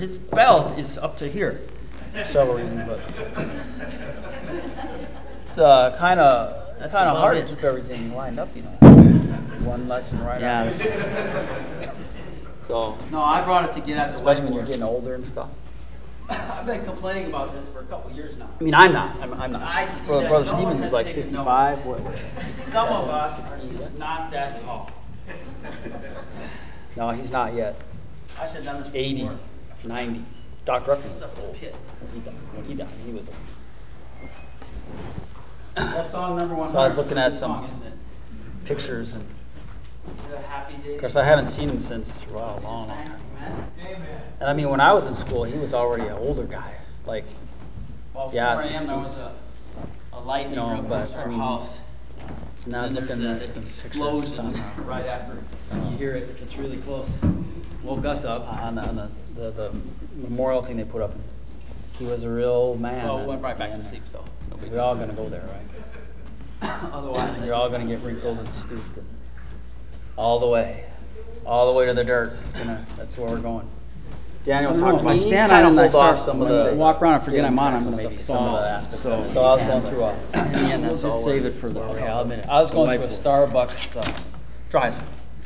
His belt is up to here. Several reasons, but it's kind of hard to keep everything lined up, you know. One lesson right after. So No, I brought it to get at the especially when whiteboard. you're getting older and stuff. I've been complaining about this for a couple years now. I mean, I'm not. I'm not. I see Brother that no one Stevens has is like taken 55. notes. What? Some of us are 16 just yet? not that tall. No, he's not yet. I should have done this 80, before. 90. Dr. Ruckman It's is up to old. pit. When he died, he was old. That song number one. So I was looking at song, some isn't it? pictures, and The Happy Day. of course I haven't seen him since a long time. Amen. And I mean, when I was in school, he was already an older guy. Like, Well, yeah, 4 a.m. there was 60s. a lightning No, real close but, to I our mean, house. and I was And looking there's at this some pictures explosion on, right after. You hear it. It's really close. Woke us up. on the memorial thing they put up. He was a real man. Well, and- went right back to and sleep, so no big We're all gonna go there, right? Otherwise, You're all gonna get wrinkled and stooped, and all the way to the dirt. That's where we're going. Daniel was talking If about I he stand kind on of it and I hold off start some of the walk around and forget I'm on, I'm maybe going to some of fall. the aspects So, of it. So I was going through in the end, that's we'll all just we're- save it for the. Okay, I'll admit it. I was going through a Starbucks drive.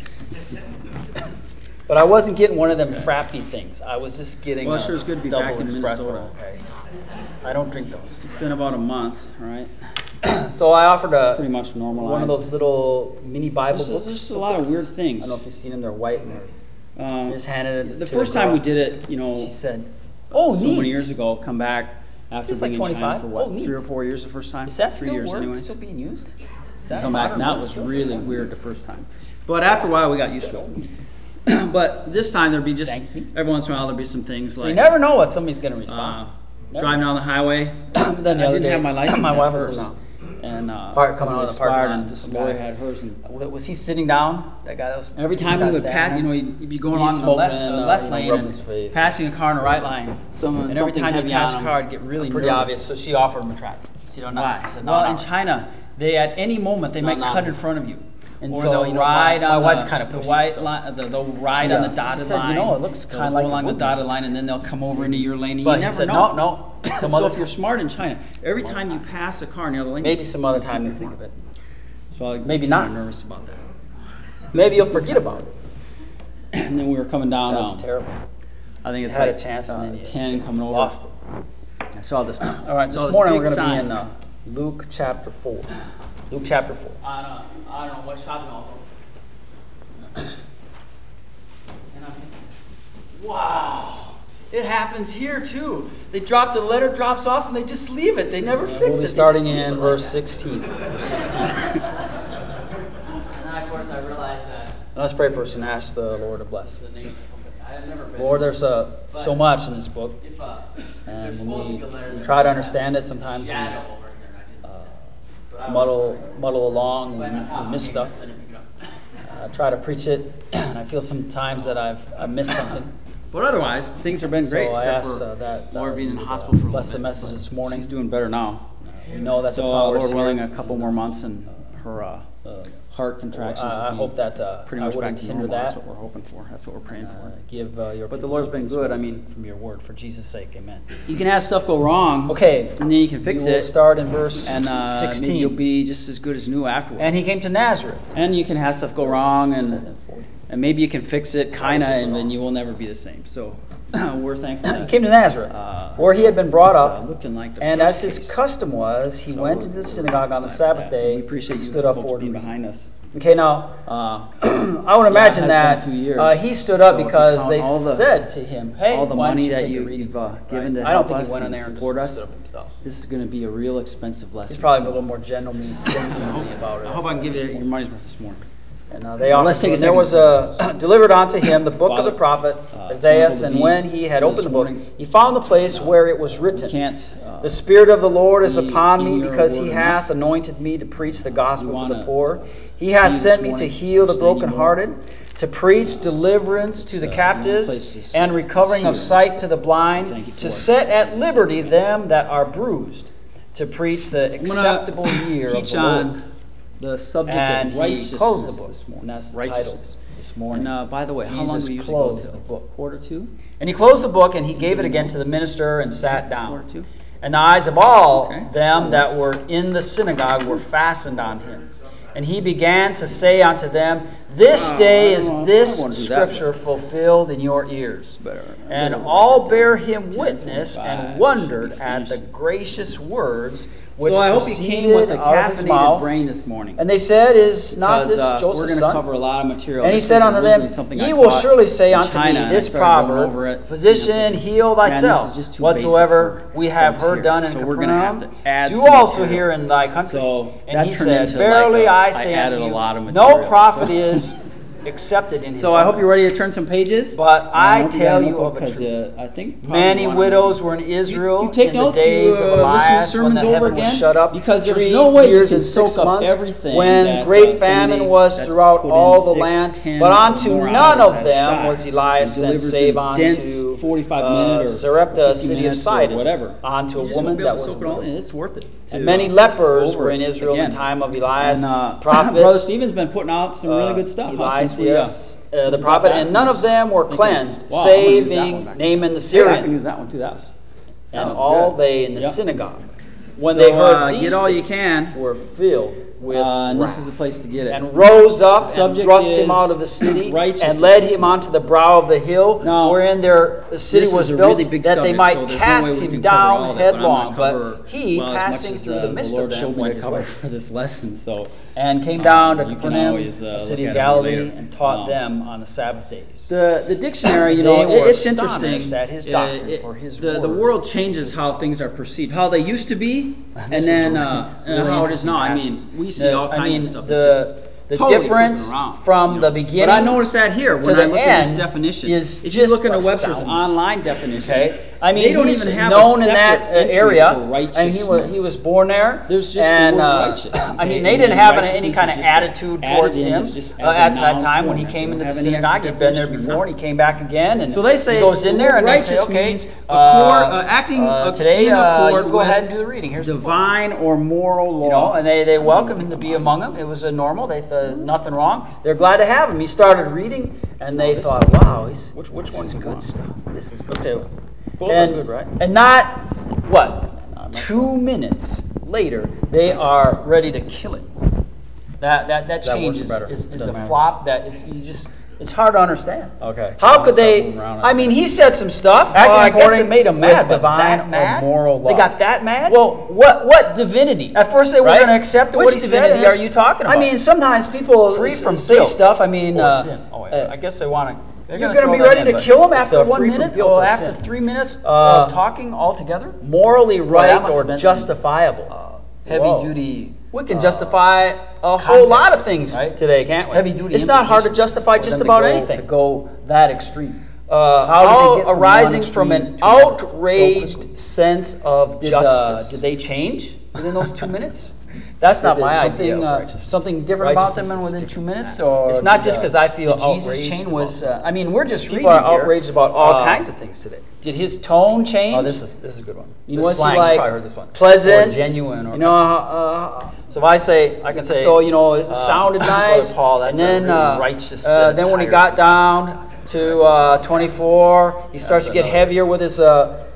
But I wasn't getting one of them frappy things. I was just getting Well, it a sure is good to be double back in espresso. Minnesota. Okay. I don't drink those. It's been about a month, right? So I offered Pretty much normalized. one of those little mini Bible There's books. just a lot of weird I things. don't know if you've seen them. They're white and Um, just handed it the to first the time we girl. did it, you know, She said, "Oh, so neat." many years ago, come back after She's like being in China 25. for what, Oh, neat. 3 or 4 years the first time? Is that 3 still years work? anyway. Still being used? Is that Come back, and that modern was still? really weird the first time. But after a while, we got used to it. But this time, there'd be just, Thank me. every once in a while, there'd be some things So like you never know what somebody's going to respond. Never. driving down the highway. Then the I other didn't day, have my license my at wife was first. in And Coming out of the parking lot, and just Lori guy. had hers. And Was he sitting down? That guy that was every time we would pass, you know, you'd be going He's along the smoking left, and, left you know, lane rubbing and his face. passing a car in the right line. And every something time you heavy pass on a him. car, I'd get really Pretty nervous. obvious. So she offered him a track. She don't know. Why? He said, no, Well, no. in China, they at any moment they might no. cut in front of you. And or so, they'll you know, ride my on wife's the, kinda the pushy, white so- line. They'll ride Yeah. on the She dotted said, line. you know, it looks They'll kinda go like a along the woodman. dotted line, and then they'll come over into your lane. And But you he never said, know. no. Some So other if you're time. smart in China, every Some time other you pass a car in the other lane, Maybe some other time you think of it. So I Maybe was not. kinda nervous about that. Maybe you'll forget about it. And then we were coming down. That'd be terrible. I think it's Had like a chance and then you 10 coming over. Lost it. I saw this. All right, saw this morning we're big going to be sign. in Luke chapter 4. Luke chapter 4. I don't know what shopping also. And I'm thinking, wow, it happens here too. They drop the letter, drops off, and they just leave it. They never fix it. We'll be They starting just leave it in like verse that. 16. Verse 16. And then of course I realized that Let's pray first and ask the Lord to bless. the name of the company. I have never been. Lord, there's so much in this book, If and there's when supposed to be a letter we there, try to there's understand a it, sometimes we shadow over here, and I didn't see it. But I was muddle along, right on top we of miss me, stuff. I didn't pick it up. I try to preach it, and I feel sometimes that I've missed something. But otherwise, things have been great. So I except ask for that Laura being in you, hospital for a bless little the bit. message this morning. She's doing better now. We know that So, the power Lord is willing, here. a couple more months and her heart contractions. I will be hope that pretty I much back wouldn't to hinder normal. That's that. what we're hoping for. That's what we're praying for. Give your But the people Lord's been something good. I this mean, morning from your word, for Jesus' sake, amen. you can have stuff go wrong. Okay, And then you can fix we will it. start in verse And 16. maybe you'll be just as good as new afterwards. And he came to Nazareth. And you can have stuff go wrong, and 40. maybe you can fix it, kind of, That was and wrong. then you will never be the same. So we're thankful. He that, came to Nazareth, where he had been brought up, looking like the and first as his case. custom was, he So went into the synagogue on the glad for Sabbath that. day We appreciate and you stood up folks for being to read. behind us. Okay, now, I would imagine it has that been 2 years. he stood up So if you because count they all the- said to him, hey, all the why don't money you that take a you've reading? given to I don't help think us he went in and there and support just us. stood up himself. This is going to be a real expensive lesson. He's probably a So little more genuinely about it. I hope I can give you your money's worth this morning. And they offered Let's take him. a There was second. delivered unto him the book of the Father, prophet Isaiah, thankful to and be when he had here opened this the book, morning. he found the place where it was We written, can't. the Spirit of the Lord is be upon in me, your because word he enough. hath anointed me to preach the gospel to wanna the poor. He see hath you sent this me to morning, heal the understand you more. brokenhearted, to preach deliverance to the the only captives, place is and recovering of here. sight to the Thank you blind, for to it. set at liberty them that are bruised, to preach the I'm gonna acceptable year of teach the Lord. on the subject And of he righteousness closed the book, this morning. and that's the Righteousness. this morning. And by the way, how long do we Jesus usually go closed till? the book. 1:45? And he closed the book, and he gave it again to the minister and sat down. 1:45? And the eyes of all Okay. them that were in the synagogue were fastened on him. And he began to say unto them, This day is this scripture fulfilled in your ears. And all bare him witness and wondered at the gracious words which So I hope you came with a proceeded out of his caffeinated mouth. brain this morning. And they said, Is not this Because, Joseph's we're going to son? cover a lot of material. And he This said is unto originally them, something I Ye will caught surely say in unto China, me and I this started going over proverb, it, Physician, heal Man, this thyself. is just too Whatsoever basic for we have folks heard here. done in So we're gonna have Capernaum, to add do some also material. here in thy country. So And that he turned said, into Verily like I I say added unto a you, lot of no material, prophet so. is accepted in his So I own hope you're ready to turn some pages. But I hope tell got you notebook of a 'cause, truth. I think probably Many one widows of were in Israel you take in the notes, days you, of listen to Elias when sermons the over heaven was again, shut up because there's 3 no way you years can and 6 soak up months, everything when that, great somebody famine was that's throughout put in all the 6, land. 10, But or unto more none hours of at a them shot, was Elias and sent delivers save in dense unto 45-minute or Sarepta, 50 city of minutes or Sidon, whatever. unto a You just won't woman be that able to was soak it all in. widow. It's worth it. And many lepers were in Israel in again. the time of Elias, And prophet. Brother Stephen's been putting out some really good stuff. Elias, Since we, yes, since the we got prophet, back and from none this. of them were Thinking, cleansed, wow, I'm gonna use that one saving back. Naaman the Hey, I Syrian, can use that one too. That and was all good. they in the Yep. synagogue. When So, they heard these get all you things, can. were filled with And this wrath, is the place to get it. and rose up and Subject thrust him is out of the city, righteousness. and led him onto the brow of the hill, Now, wherein the city this was is a built, really big that they subject, might so there's no way cast we him can cover all down of it, but I'm headlong. gonna cover, But he, well, as much passing as, through the midst the Lord of showed them, me went to his cover way. for this lesson. So And came down to you can Capernaum, always, a look city at of it Galilee, later. and taught them on the Sabbath days. the dictionary, you They know, were it's astonished interesting. at his doctrine, for his the word. world changes how things are perceived, how they used to be, This and is then really how it is interesting now. I mean, passages. we see all kinds of stuff. It's The just totally difference flipping around, from you know. the beginning, But I noticed that here when to I the look at this end definition. is If you just look into Webster's astounding. online definition, okay. I mean, they don't he's even have known a in that separate entry area, for and he was born there. There's just and, the word righteous. I mean, okay? they And didn't then have any righteousness kind is of just attitude added towards in him as just as a at that noun time when he form. came They into don't the have any synagogue. extra He'd been there definition or before, and he came back again. And So they say he goes in there and they say, righteous okay, means acting today in accord you go with ahead and do the reading. Here's the book. divine or moral law. You know, and they welcomed him to be among them. It was a normal. They thought nothing wrong. They're glad to have him. He started reading, and they thought, "Wow, which this one's is good good stuff. This is good Okay. stuff." Both are And good, right? and not what 2 minutes later, they are ready to kill him. That change works better. is Doesn't a matter. flop that is you just. It's hard to understand. Okay. How could Start they? moving around I mean, he said some stuff. Acting I guess according it made them with mad. But divine that or mad? moral law. They got that mad? Well, what divinity? At first they were Right? going to accept Which what he said. divinity and are you talking I about? mean, sometimes people Free from say guilt stuff. I mean, or sin. I guess they want to. You're going to be be ready ready to to kill kill him him after after 1 1 minute minute, or or after after 3 minutes of of talking altogether. morally that right must or have been some, justifiable. Heavy duty. We can justify a whole context, lot of things right? today, can't we? Heavy duty It's not hard to implications justify for just them to about go- anything. to go that extreme. How did they get from arising one from extreme an to another so outraged quickly? sense of justice. Did they change within those 2 minutes? That's not Did my something, idea. Of righteousness? Something different about them Righteousness is within 2 different minutes, than that. or It's not did, just 'cause I feel did Jesus outraged change about was. that. I mean, we're just People reading are here. outraged about all kinds of things today. Did his tone change? Oh, this is a good one. You This know, was he slang, you like probably heard this one. pleasant, Or genuine, or you know? so if I say, I can say, so you know, it sounded nice, Paul, that's and then a really righteous then when he satire. got down to 24, he starts to get another. heavier with his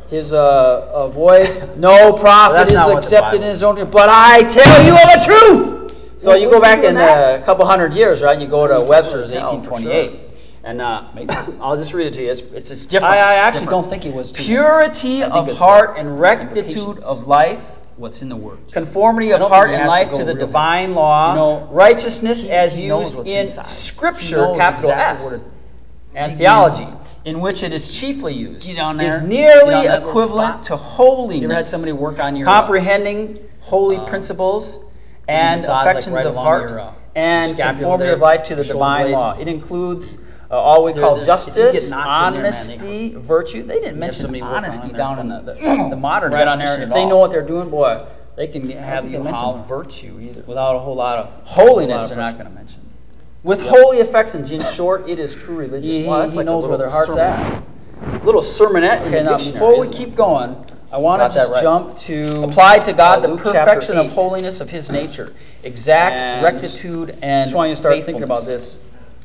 voice. No prophet that's is not what the accepted Bible in his own. But I tell you of a truth. So you go what's he back doing in that? a couple hundred years, right? You go to Webster's tell, for 1828, and I'll just read it to you. It's different. I It's actually different. don't think it was too Purity I think of it's heart the and rectitude implications. of life, What's in the words? conformity I of don't heart think it and has to life go to the real divine law, You know, righteousness as he knows used what's in inside. He Scripture, knows capital exactly S, what it- and Dig theology, in. in which it is chiefly used, Get on there. is Get on nearly that little equivalent spot. to holiness. You ever had somebody work on your comprehending holy uh, principles and massage, like, affections right of along heart your, and scapula conformity there, of life to the shoulder divine blade. law. It includes all we There- call there's- if justice, you get notched in there, man, honesty, virtue. They didn't mention somebody working honesty on there down in from- the modern right on there definition. at If they all. know what they're doing, boy, they can have think you they mention mention virtue either. without a whole lot of Holiness, they're not going to mention. With holy affections, in short, it is true religion. He Wow, that's like a knows where little their heart's sermon. Little sermonette in Okay, the now dictionary, before we isn't it? keep going, I want Got to that just right. jump to Applied to God the Luke chapter perfection of 8. holiness of His nature, exact And rectitude and just want you to start faithfulness. thinking about this.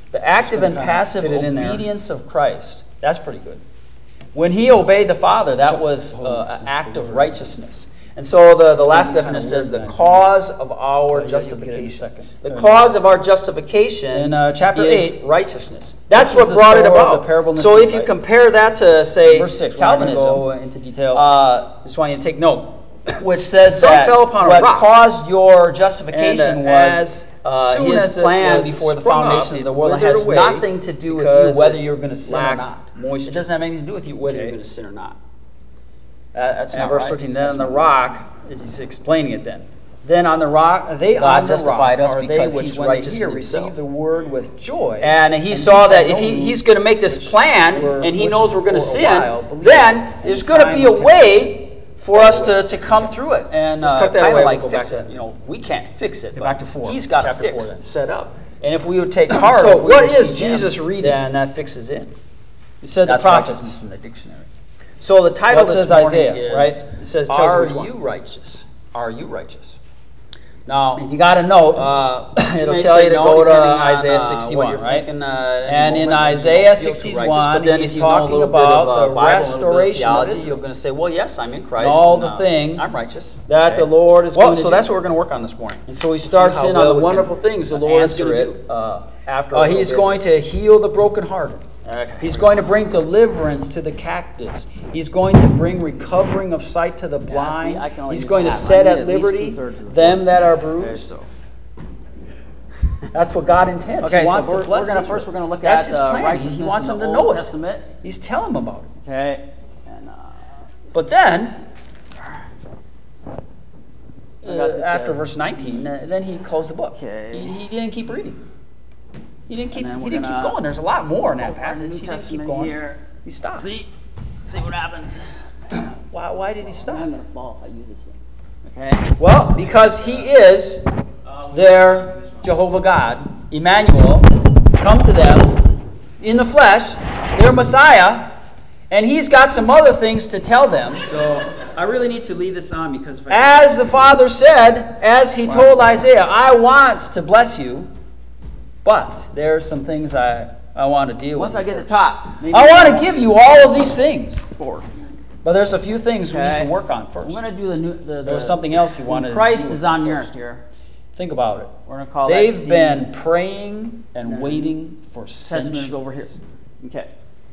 The active and passive fit it in there. obedience of Christ. That's pretty good. When he obeyed the Father, that was an act of righteousness. And so the last definition says the cause of our justification. The cause of our justification In chapter is 8, righteousness. That's this what is the brought it story of about. the parable of the So seed, if you right? compare that to, say, verse 6, Calvinism, go into detail. just want you to take note, which says Son that fell upon a what rock. caused your justification And, was soon his as it plan was before the sprung up, foundation of the world. It withered has away nothing to do with because you whether it you're going to sin or lacked not. moisture. It doesn't have anything to do with you whether Okay. you're going to sin or not. That's And not verse right. 13, then That's on the not rock, is he's explaining it then. Then on the rock, They God on the justified rock us are because they He's which when they righteous hear in receive Himself. the word with joy. And he And saw he that said, if "No, he's going to make this plan, were- and he which knows we're going to for a sin, while believed, then and there's going to time be a and way for us to come through it. And Just tuck that kinda away. like We'll fix go back it. to, we can't fix it. Go but back to 4, He's got it chapter 4 fixed then. and set up. And if we would take heart, So of what we is receive Him, Jesus reading? Then that fixes it. He said That's the prophets. righteousness in the dictionary. So the title What this says morning Isaiah, is, right? It says, tells Are which one. you righteous? Are you righteous? Now, If you got a note, it'll may tell say you to no, go to depending on, Isaiah what 61, you're right? thinking, And in moment, Isaiah you don't feel too 61, righteous, but then he's if you know a talking little bit about of, the Bible, a little bit of restoration of theology, Israel. you're going to say, well, yes, I'm in Christ. And all and, the things I'm righteous. that the Okay. Lord is Well, going to so do. that's what we're going to work on this morning. And so he See starts how in well on the we can wonderful things the Lord is answer going to it, do. after a He's little going bit. to heal the brokenhearted. Okay. He's going to bring deliverance to the captives. He's going to bring recovering of sight to the blind. I can only He's use going to half. I set need at at least liberty 2/3 of the them voice. that are Okay, bruised. so. That's what God intends. Okay, he wants so to bless we're gonna Israel. first we're going to look That's at his plan. righteousness He wants in them the to Old know it. Testament. He's telling them about it. Okay, and But then, I got this after as- verse 19, then he closed the book. Okay. He didn't keep reading. He didn't keep. And then He we're didn't keep gonna going. There's a lot more in that open the passage. New He didn't keep Testament going. here. He stopped. See what happens. Why did he stop? I'm going to fall if I use this thing. Okay. Well, because he is their Jehovah God, Emmanuel, come to them in the flesh, their Messiah, and he's got some other things to tell them. So I really need to leave this on because if I As the Father said, as he told Isaiah, I want to bless you, but there's some things I want to deal once with. I get the top, maybe I want to give you all of these things, 4. but there's a few things we need Okay. to work on I'm first. going to do the There was something else he wanted to Christ deal is with on the first. earth here. Think about it. We're going to call They've that been praying and And waiting for Testament centuries. is over here. Okay.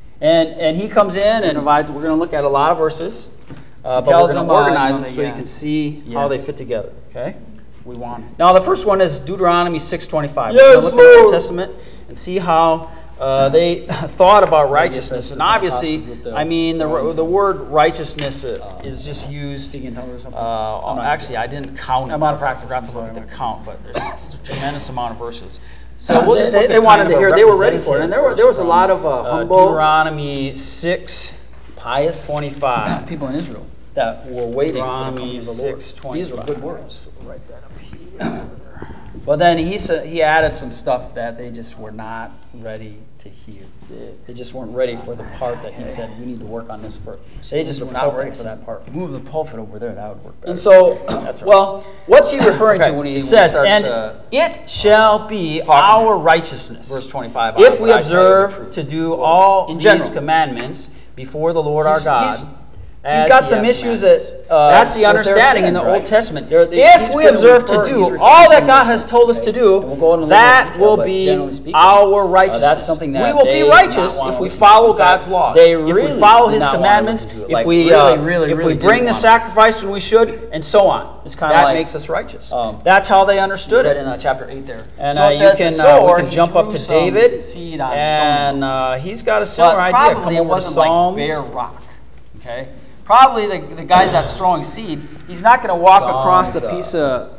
And he comes in and We're going to look at a lot of verses. but tells we're going them, to organize you know, them so you yeah. can see how they Yes. fit together. Okay. We want it. Now the first one is Deuteronomy 6:25. Yes, we're going to look at the Lord. Old Testament and see how they thought about righteousness. And obviously, I mean, the word righteousness is just used. Actually, I didn't count. I'm out of I practice. forgot I'm to look sorry. at the count, but there's a tremendous amount of verses. So So we'll just look they at wanted kind to of a hear. They were ready for it, and there representative was a lot of verse humble Deuteronomy 6, pious 25 people in Israel. that were waiting Deuteronomy for the coming of the Lord. 6:25. These were good words. We'll write that up here. But then he added some stuff that they just were not ready to hear. They just weren't ready for the part that he said we need to work on this first. They just were not ready for that part. Move the pulpit over there. That would work better. And so, That's right. well, what's he referring Okay, to when he says, starts, and it shall be talking our there. righteousness, Verse 25. if we I tell you the observe truth. to do all In these general. commandments before the Lord our He's- God. as He's got he some has issues commandments. that That's the with their understanding in sin, the right? Old Testament. If He's we gonna observe to refer- he's do referring all to that some God of has this, told us to okay? do, And we'll go into a little that more detail, will but be generally speaking, our righteousness. that's something that we will they be did not righteous want if to we listen to. follow In fact, God's laws. they If really we follow did His not want to commandments, listen to it. if Like, we really if we didn't bring the want to. sacrifice when we should, and so on. It's kinda that like, makes us righteous. um, That's how they understood Read it. in chapter 8 there. And So you that the can sower, we can he jump up threw to some David, seed on and stone. he's got a similar But idea. probably Come it over to wasn't Psalms. like bare rock. Okay? Probably the guy that's throwing seed, he's not going to walk across the piece of,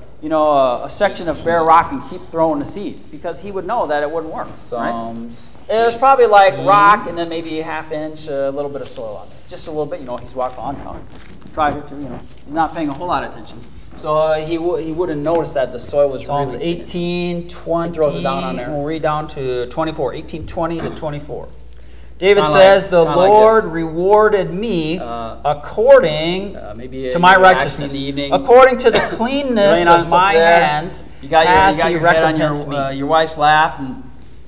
a section of bare rock and keep throwing the seeds because he would know that it wouldn't work. Right? There's probably like rock and then maybe a half inch, a little bit of soil on it. Just a little bit, he's walking on counter. Try here too, He's not paying a whole lot of attention. So he wouldn't notice that the soil was Psalms really thin. 18, 20. He throws it down on there. We'll read down to 24, 18:20 to 24. David Kinda says, like- "The kinda like Lord this. rewarded me according Maybe to my you're relaxing righteousness, in the evening. according to the cleanness laying on of my there. hands. You got hath your he head on recompensed me." your wife's lap and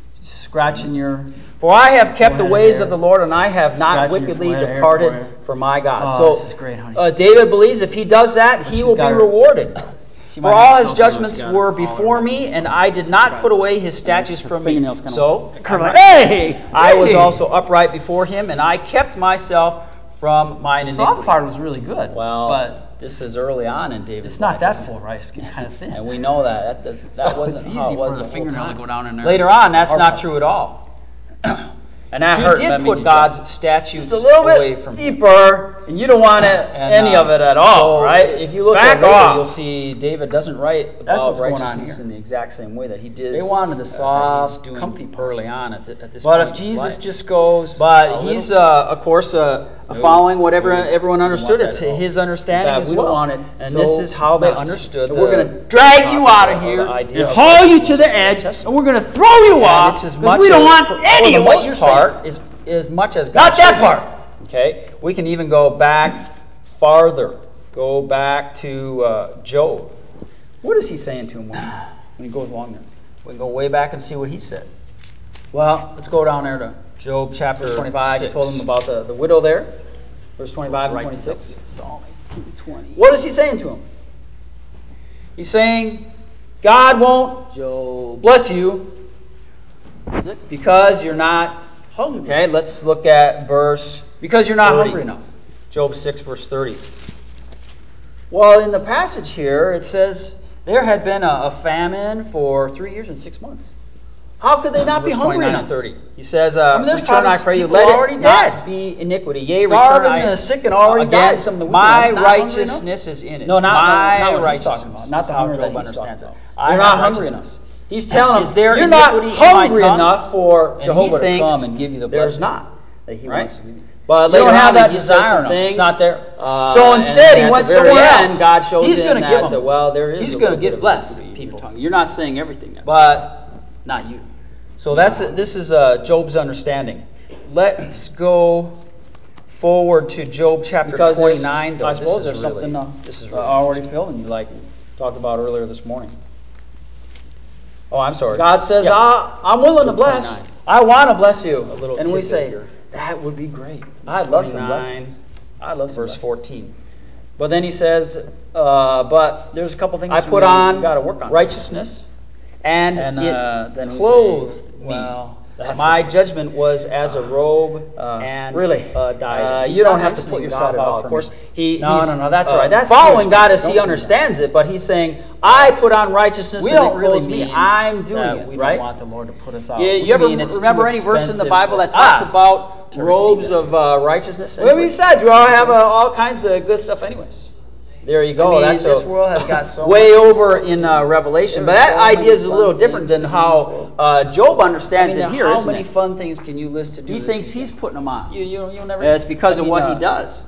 scratching your... For I have kept the Forehead ways hair. of the Lord, and I have not Scratching your wickedly forehead hair, departed forehead. from my God. Oh, So this is great, honey. David believes if he does that, he she's will be got her- rewarded. She For might all have his cell phone, judgments she's got were all before her me, messages. and I did not put away his statutes from me. fingernails kinda So Hey! I was also upright before him, and I kept myself from mine The iniquity. soft part was really good. Well, but this is early on in David's it's not life, that isn't it? full, right? It's getting kind of thin. And we know that. That So wasn't it's how easy it was for the whole fingernail time. to go down in there. Later on, that's Hard not part. true at all. And that He hurt. did That means put you God's statutes just a little away bit from him. deeper, and you don't want any of it at all, So, right? If you look Back at later, off. you'll see David doesn't write That's about what's going on righteousness here. in the exact same way that he did. They wanted the he's soft, doing comfy part. early on at this But point if in his Jesus life. just goes, But he's, of course, following whatever everyone understood. that It's at all. his understanding fact, as we well. don't want it And so this is how they nuts. understood. And we're the- going to drag you out of the here idea and of haul you to righteousness the in the edge, Testament. and we're going to throw you And off it's as because much we don't as- want for any the of what most you're part, saying. as much as God Not that showed part. him. Okay, we can even go back farther. Go back to Job. What is he saying to him when he goes along there? We can go way back and see what he said. Well, Let's go down there to Job chapter verse 25, you 6. told him about the widow there. Verse 25 and Right. 26. Psalm 18:20. What is he saying to him? He's saying, God won't Job. bless you because you're not hungry. Okay, let's look at because you're not 30. hungry enough. Job 6, verse 30. Well, in the passage here, it says there had been a famine for 3 years and 6 months. How could they not be Verse hungry 29 enough? and 30. He says, mean, there's return, I probably pray you, people let already it not dead. be iniquity. Yea, Starving return, and the sick and already again, died, some of the wicked my ones. Not hungry righteousness is in it. No, not my what he's righteousness. talking about. Not That's the how hunger Job that he's understands it. talking I They're have not hungry righteousness. enough. He's telling Is there you're not iniquity in my hungry tongue? enough for And Jehovah he to thinks come and give you the there's blessing. not that he Right? wants to give you. But You later don't have on, that he says desire some no. things. It's not there. So instead, he and went at the very somewhere end, else. God shows he's him gonna that, give him. well, there is He's a going to little bit get of blessed iniquity in your people. tongue. You're not saying everything. That's But not you. so this is Job's understanding. Let's go forward to Job chapter Because 29. Though. I This suppose is there's really- something this is really already filling you. like talked about earlier this morning. Oh, I'm sorry. God says, Yeah. I'm willing to Job bless. 29. I want to bless you. A little And we tidbit say, here. that would be great. I'd love some 29, blessings. I'd love some verse blessings. 14. But then he says, but There's a couple things I put we on got to work on. righteousness, and, And then it we clothed say, me. well, that's My judgment was as a robe and really? diadem. He's You don't not have to mentioning put yourself God at all out. for Of course, me. he's No, that's all right. That's following huge, God man. as Don't he do understands it, but he's saying, I put on righteousness We and don't it really clothes me. mean I'm doing that it, we right? don't want the Lord to put us out. You We ever mean it's remember too any verse in the expensive Bible that for talks us about to robes receive it. of righteousness? Well, besides, we all have all kinds of good stuff anyways. There you go. I mean, That's this a- world has got so way much over in Revelation. But There's that so many idea is a fun little different things than to how Job understands I mean, it here, how isn't many it? fun things can you list to do? He this thinks weekend? he's putting them on. You'll never. It's because I of mean, what he does.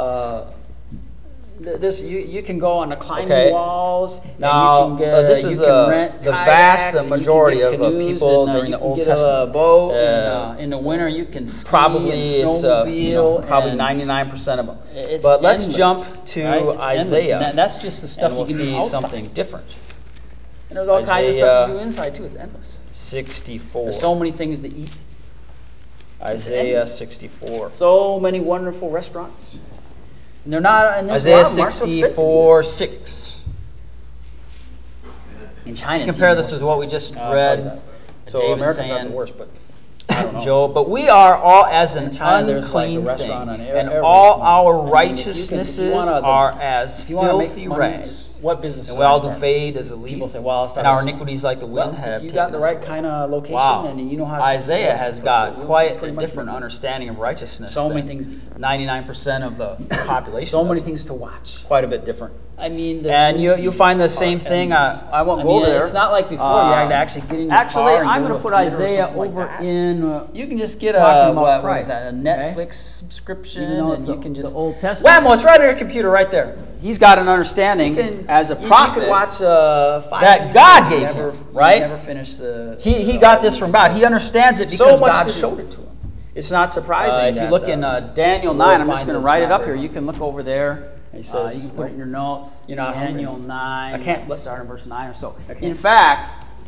This you can go on the climbing Okay. walls. Now, and you can this you is can rent the kayaks, vast and you can majority get of canoes, people and, during you the can Old get Testament. a boat. And, in the winter, you can ski Probably and it's snowmobile. probably and 99% of them. it's But let's endless, jump to right? It's endless, Isaiah. and that's just the stuff and we'll you can do see outside. something different. And there's all kinds of stuff you do inside too. It's endless. 64. There's so many things to eat. Isaiah endless. 64. So many wonderful restaurants. And they're not. And there's a Isaiah lot of them aren't so expensive 64, 6. either. In China, it's Compare even this worse. with what we just I'll tell you read. that. So David's America's not saying- the worst, but I don't know. Job. But we are all as an In China, there's like a unclean restaurant thing, on and every all corner. our I mean, if you righteousnesses wanna- are as If you want to make filthy money, rags. just what business? And we all do start? fade as a leaf. People say, "Well, I'll start." And our a- iniquities like the wind Well, have if you taken got the us right away. kind of location Wow. and you know how. to Isaiah has got You'll quite pretty a much different make it. understanding of righteousness. So many than things to eat. 99% of the population. So many does. things to watch. Quite a bit different. I mean, And you'll find the same thing. I won't go over there. It's not like before. You had to actually get in your Actually, car and I'm go going to to put a theater or Isaiah something like over that. in. You can just get Talking about what price, is that? A okay? Netflix subscription, Even though and it's you the- can just the Old Testament. Whammo, it's right on your computer right there. He's got an understanding as a prophet. You can watch 5 that movies God and gave never, him, right? Never finish the. He got this from God. He understands it because so much God to showed do. it to him. It's not surprising. If you that, look in Daniel the 9, Lord I'm just finds going to us write it not up here. very You can look over there. He says, You can put it in your notes. You're not hungry Daniel enough. 9. I can't- Let's start in verse 9 or so. I can't. In fact,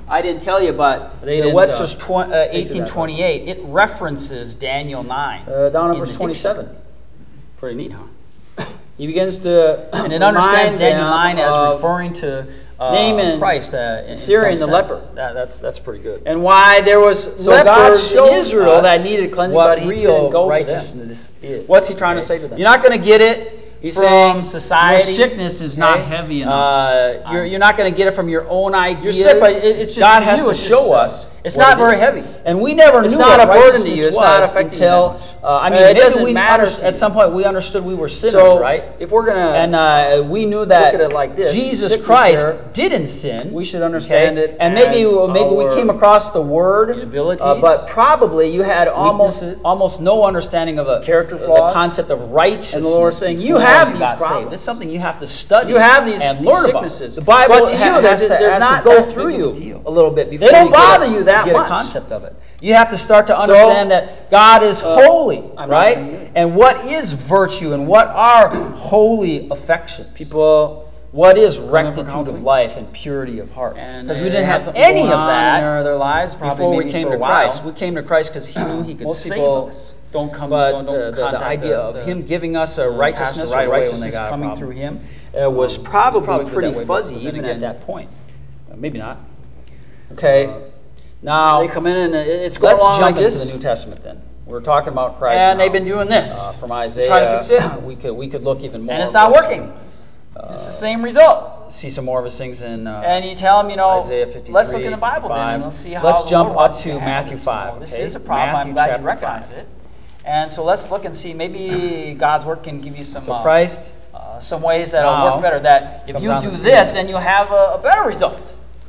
I didn't tell you, but They the didn't, Webster's take you that far. 1828, it references Daniel 9. Down in in verse the 27. dictionary. Pretty neat, huh? He begins to And it understands remind Daniel them 9 as of referring to Naaman, Christ. Syrian the leper. That's pretty good. and why there was So God lepers in shows Israel us that needed cleansing, what but he real didn't go to them. righteousness is. What's he trying to say to them? You're not going to get it He's from saying society. your sickness is not okay? heavy enough. You're not going to get it from your own ideas. You're sick, but it's just God for has you, to it's show just, us. It's what not it very is. heavy. And we never It's knew not what a burden to righteousness you. It's was not affecting until you. I mean, maybe doesn't we matter at some point we understood we were sinners, So, right? if we're gonna And we knew that look at it like this, Jesus sickness Christ here, didn't sin. we should understand it And maybe as we our came across the word, inabilities, but probably you had weaknesses, almost no understanding of character the flaws. concept of righteousness. And the Lord saying, you before have you these got problems. saved. It's something you have to study. You have these and learn sicknesses. about. The Bible But to you, has there's to go not through big of a you deal. a little bit before They don't you get bother you that get much. a concept of it. You have to start to understand that God is holy, I'm not right? gonna get it. And what is virtue and what are holy affections? People, What is for rectitude of counseling. life and purity of heart? and Because we they didn't have have something any going of on that in their lives, probably before we maybe came for to a while. Christ. We came to Christ because He knew He could Most save people us. don't come, But don't the contact idea of the Him giving us a pastor righteousness right or away when they righteousness got a coming problem. through Him It's was probably probably good pretty that way, fuzzy but then even again, at that point. maybe not. Okay. Now, They come in and it's going let's along jump like this. into the New Testament then. We're talking about Christ And now. they've been doing this. From Trying Isaiah. to fix it. We could look even more. And it's not but, working. It's the same result. See some more of his things in And you tell them, Isaiah 53, let's look in the Bible then, 5. and let's see how Let's the jump Lord wants up you to handle Matthew this. 5. This okay? is a problem. Matthew I'm glad chapter you recognize 5. it. And so let's look and see. Maybe God's word can give you some So Christ some ways that'll now work better. That if comes you on do the scene. this, then you'll have a better result.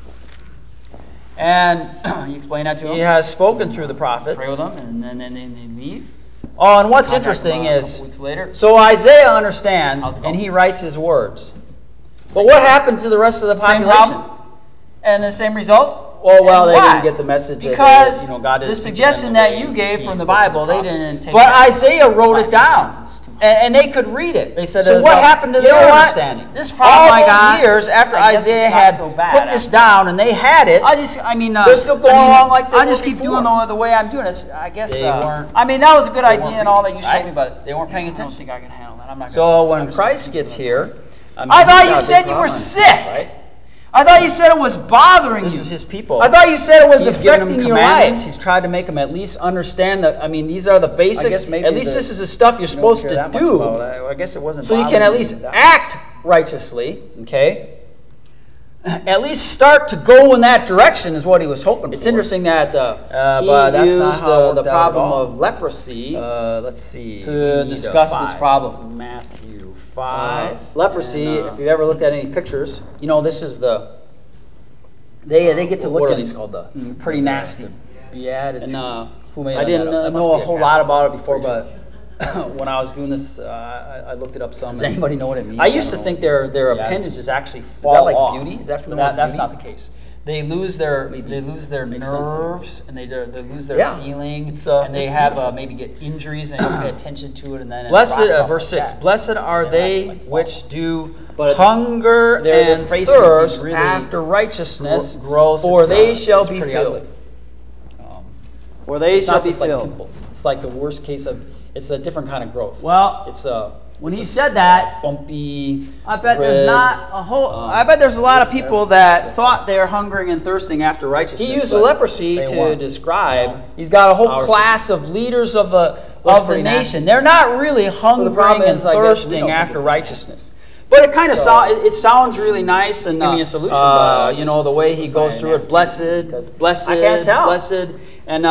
And you explain that to them. He has spoken through the prophets. Pray with them, and then they leave. Oh, and what's Contact interesting them a is, couple weeks later. so Isaiah understands How's it and going? he writes his words. But what happened to the rest of the Same population? problem, and the same result. Oh, well, And they why? didn't get the message that, Because God the is teaching suggestion them the that way you gave He from the spoke to Bible, they prophets. didn't take. But that. Isaiah wrote it down, It's too much. and they could read it. They said so. it What was happened to you know their what? understanding? This problem All I those got, years after I guess Isaiah it's not had so bad put this after down and they had it, I mean, they're still going along like they I were just keep before. doing the way I'm doing it. I guess They weren't- I mean, that was a good they idea weren't and all that you reading, showed right? me, but they weren't paying attention. I don't think I can handle that. I'm not. So when Christ gets here, I he's thought got you a big said you were problem, sick. right? I thought you said it was bothering This you. is his people. I thought you said it was He's given them affecting your commandments. life. He's tried to make them at least understand that. I mean, these are the basics. guess maybe At least this is the stuff you're supposed to do, I guess it wasn't. so you can at least act righteously. Okay. At least start to go in that direction is what he was hoping for. It's interesting that he but that's used not how it the worked out problem at all. of leprosy Let's see. to We need discuss a this 5. problem. Matthew 5. Leprosy. And, if you've ever looked at any pictures, you know this is the. They get to look what at are these called? pretty nasty. Beatitude. And Who made I didn't that up? That must know be a whole Catholic lot about it before, preacher. but when I was doing this, I looked it up some. Does anybody know what it means? I used to don't think know. their Yeah. appendages actually Is fall that like off. beauty? Is that from the But word that's beauty? not the case. They lose their Makes nerves sense. and they lose their Yeah. feeling It's, and they it's have beautiful. maybe get injuries and they don't pay attention to it and then it Blessed, rots off verse like 6. that. Blessed are Yeah, they that's like which do But hunger their and face thirst is really after righteousness, gross. for It's, they shall it's be pretty filled. ugly. For they It's shall not be just like filled. pimples. It's like the worst case of. It's a different kind of growth. Well, It's when he it's said that, bumpy. I bet red, there's not a whole. I bet there's a lot of people that thought they're hungering and thirsting after righteousness. He used but leprosy they to weren't. describe. No. He's got a whole Our class of leaders of the That's nation. pretty nasty. They're not really the hungering problem and is, I guess, we thirsting don't think after it's that righteousness. But it kind of So- it sounds really nice and Give me a solution, but you know the way he goes through it, blessed, blessed, I can't tell. blessed, and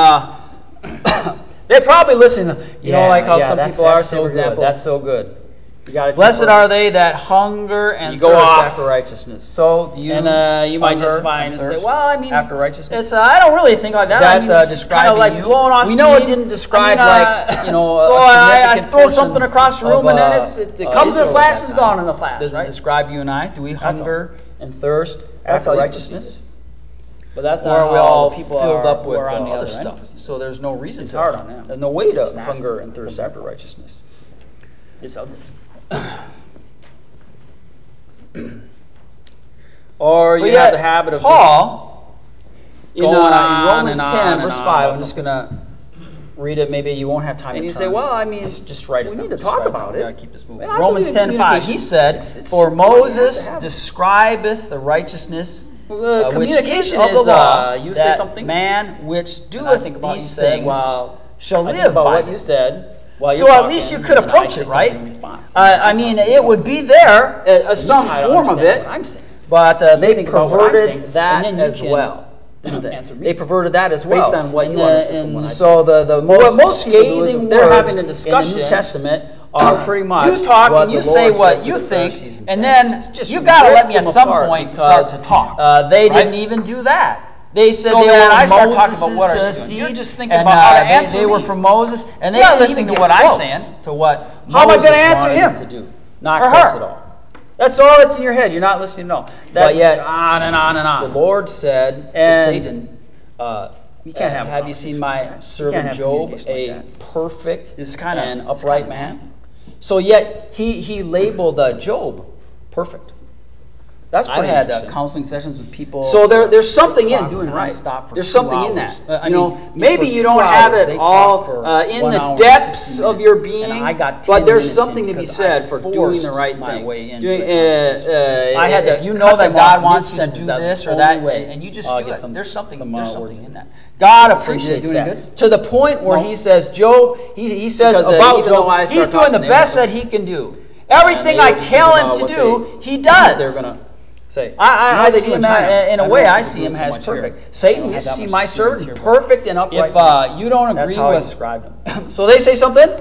they probably listen. You know, like how some people are. That's Say, so for good. example, That's so good. You got blessed are they that hunger and You go thirst off. after righteousness. So do you? And you might hunger justify and and say, thirst well, I mean, after righteousness. It's I don't really think like that. Is that, I mean, it's kind describing of like you? blowing off We know it steam. didn't describe, I mean, like, you know, So a I significant throw portion something across the room of, and then it comes in a Israel flash at and that it's gone time. in a flash. Does right? it describe you and I? Do we That's hunger and thirst That's after how you righteousness? But that's Or not are we how all the filled people up with are on the other other stuff? end. So there's no reason It's to. hard on them. There's no way to It's nasty. hunger and thirst after righteousness. It's ugly. Or But you yet, have the habit of Paul, in Romans 10, verse 5, I'm just going to read it. Maybe you won't have time And to you turn. say, well, I mean, just write it we down. need to Just talk write it about down. it. Yeah, keep this moving. And I Romans believe in 10:5. He said, it's "For important to Moses have it." describeth the righteousness which communication is of the law. you You that say something, man which and I doeth think about these you said, things well, shall I think live about by what them." you said. While So you're at talking, least you could and I approach say it, right? something in response. I mean, it would be there, some try to form of understand it, what I'm saying. but they think about what I'm saying, perverted that and then you as can well. answer me. They perverted that as well. Based on what and you understood from what I so the What most most people do is scathing if they're words having a in discussion, the New Testament are pretty much you talk what and you the say Lord what said to you the think, Pharisees and Sadducees. then Just you got to rip let me them at some apart point because, start to talk. they right? didn't even do that. They said So they then were I start talking about Moses' what are you doing? seed, You're just thinking and, about how to they answer were me. from Moses, and they You're not didn't listening even to get what I'm close saying. to what How am I Moses gonna answer wanted him? them to do. Not Or close her? at all. That's all that's in your head. You're not listening at all. But yet, on and on and on. the Lord said to And Satan, you can't have a have you seen my conversation servant have Job, communication a like perfect It's kinda- and it's upright kinda man? nasty. So yet he labeled Job perfect. That's I've pretty had interesting. counseling sessions with people. So there's something in talk doing right. nonstop for There's 2 something in hours. that. I You know, mean, maybe for you 2 don't have hours, it they all talk for in 1 the hour and depths 15 of minutes, your being, and I got 10 but there's minutes something in to be because said I for forced doing the right my thing. way into Doing, a conversation. I had if to you cut know that them God off wants you to mid-sentence, do that's this the or only that, way. and you just I'll do get it. some- There's something words in that. God So you appreciates doing that. good? To the point where No. he says, Job, he says Because, about even though I Job, he's start doing the talking, best they- that he can do. Everything they I think tell him about to what do, they he does. They're gonna say. I You know, they see do him China. in a I way. know I people see do him so as much here. perfect. I Satan, don't you have that see much my experience servant, here, but perfect and upright. If you don't That's agree how I with, described him. So they say something,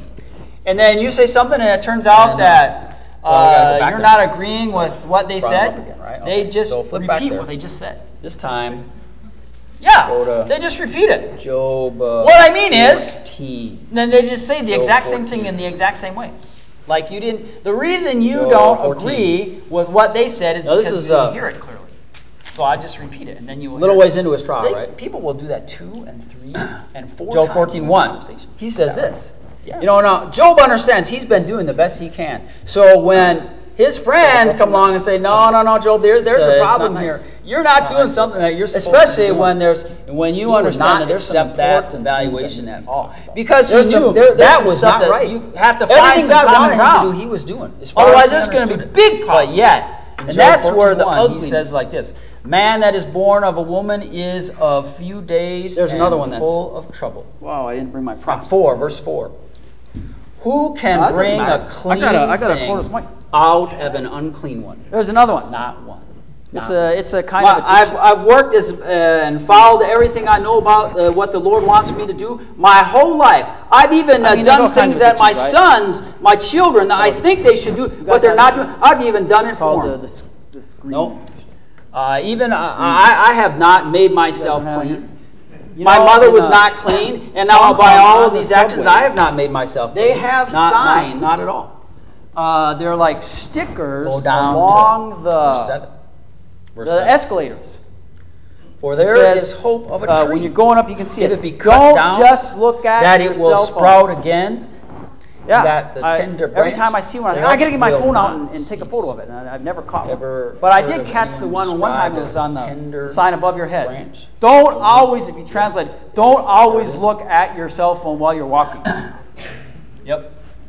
and then you say something, and it turns out And, that well, we gotta go back you're there. not agreeing with what they Brought it said. up again, right? They Okay. just So flip back repeat there. what they just said. this time, Yeah, Go to- they just repeat it. Job. What I mean is, 14. then they just say the Job exact same 14. thing in the exact same way. Like you didn't. The reason you Job don't 14. agree with what they said is Now, this because is, you didn't hear it clearly. So I just repeat it, and then you will. Little hear it. ways into his trial, right? People will do that 2 and 3 and 4 Job times 14:1. in one conversation. He says this. Yeah. You know, now Job understands he's been doing the best he can. So when his friends come along and say, "No, Job, there's It's a not problem nice. here. You're not Not doing nice. something that you're supposed Especially to do." when you would understand not that there's some accept that important evaluation things that at you all, talk about. because he There's knew some- there- that there's was some not stuff right. that You have to find Everything some God common wanted him to ground. do, he was doing. As far Otherwise, as he there's going to be understood big it. problems. But yet, In and Job that's where the 14:1, he ugliness. says like this. Man that is born of a woman is of few days. There's and another one that's- full of trouble. Wow, I didn't bring my props. 4, verse 4. Who can No, that doesn't bring a matter. clean I got a thing quarter point. out of an unclean one? There's another one. Not one. It's a kind Well, of addiction. I've worked and followed everything I know about what the Lord wants me to do my whole life. I've even there's all done kinds things of that my addictions, right? sons, my children, I think they should do, but they're not doing. I've even done it called for the them. screen. Nope. Even I have not made myself Doesn't have clean. You My know, mother in, was not clean, and now Hong by Kong all on of the these actions, subways, I have not made myself clean. They have Not signs. Not at all. They're like stickers Go down along to verse 7. the Verse the 7. escalators. For there It is says, hope of a tree. when you're going up, you can see If it. it be cut Don't down, just look at that your it will cell phone. sprout again. Yeah, that the tender every branch time I see one, I thereof gotta get my will phone out not and take a cease. photo of it. And I've never caught Ever one, but I heard did of catch the anyone one time. It describe was a on the tender sign above your head. branch? Don't always, if you translate, don't always look at your cell phone while you're walking. Yep.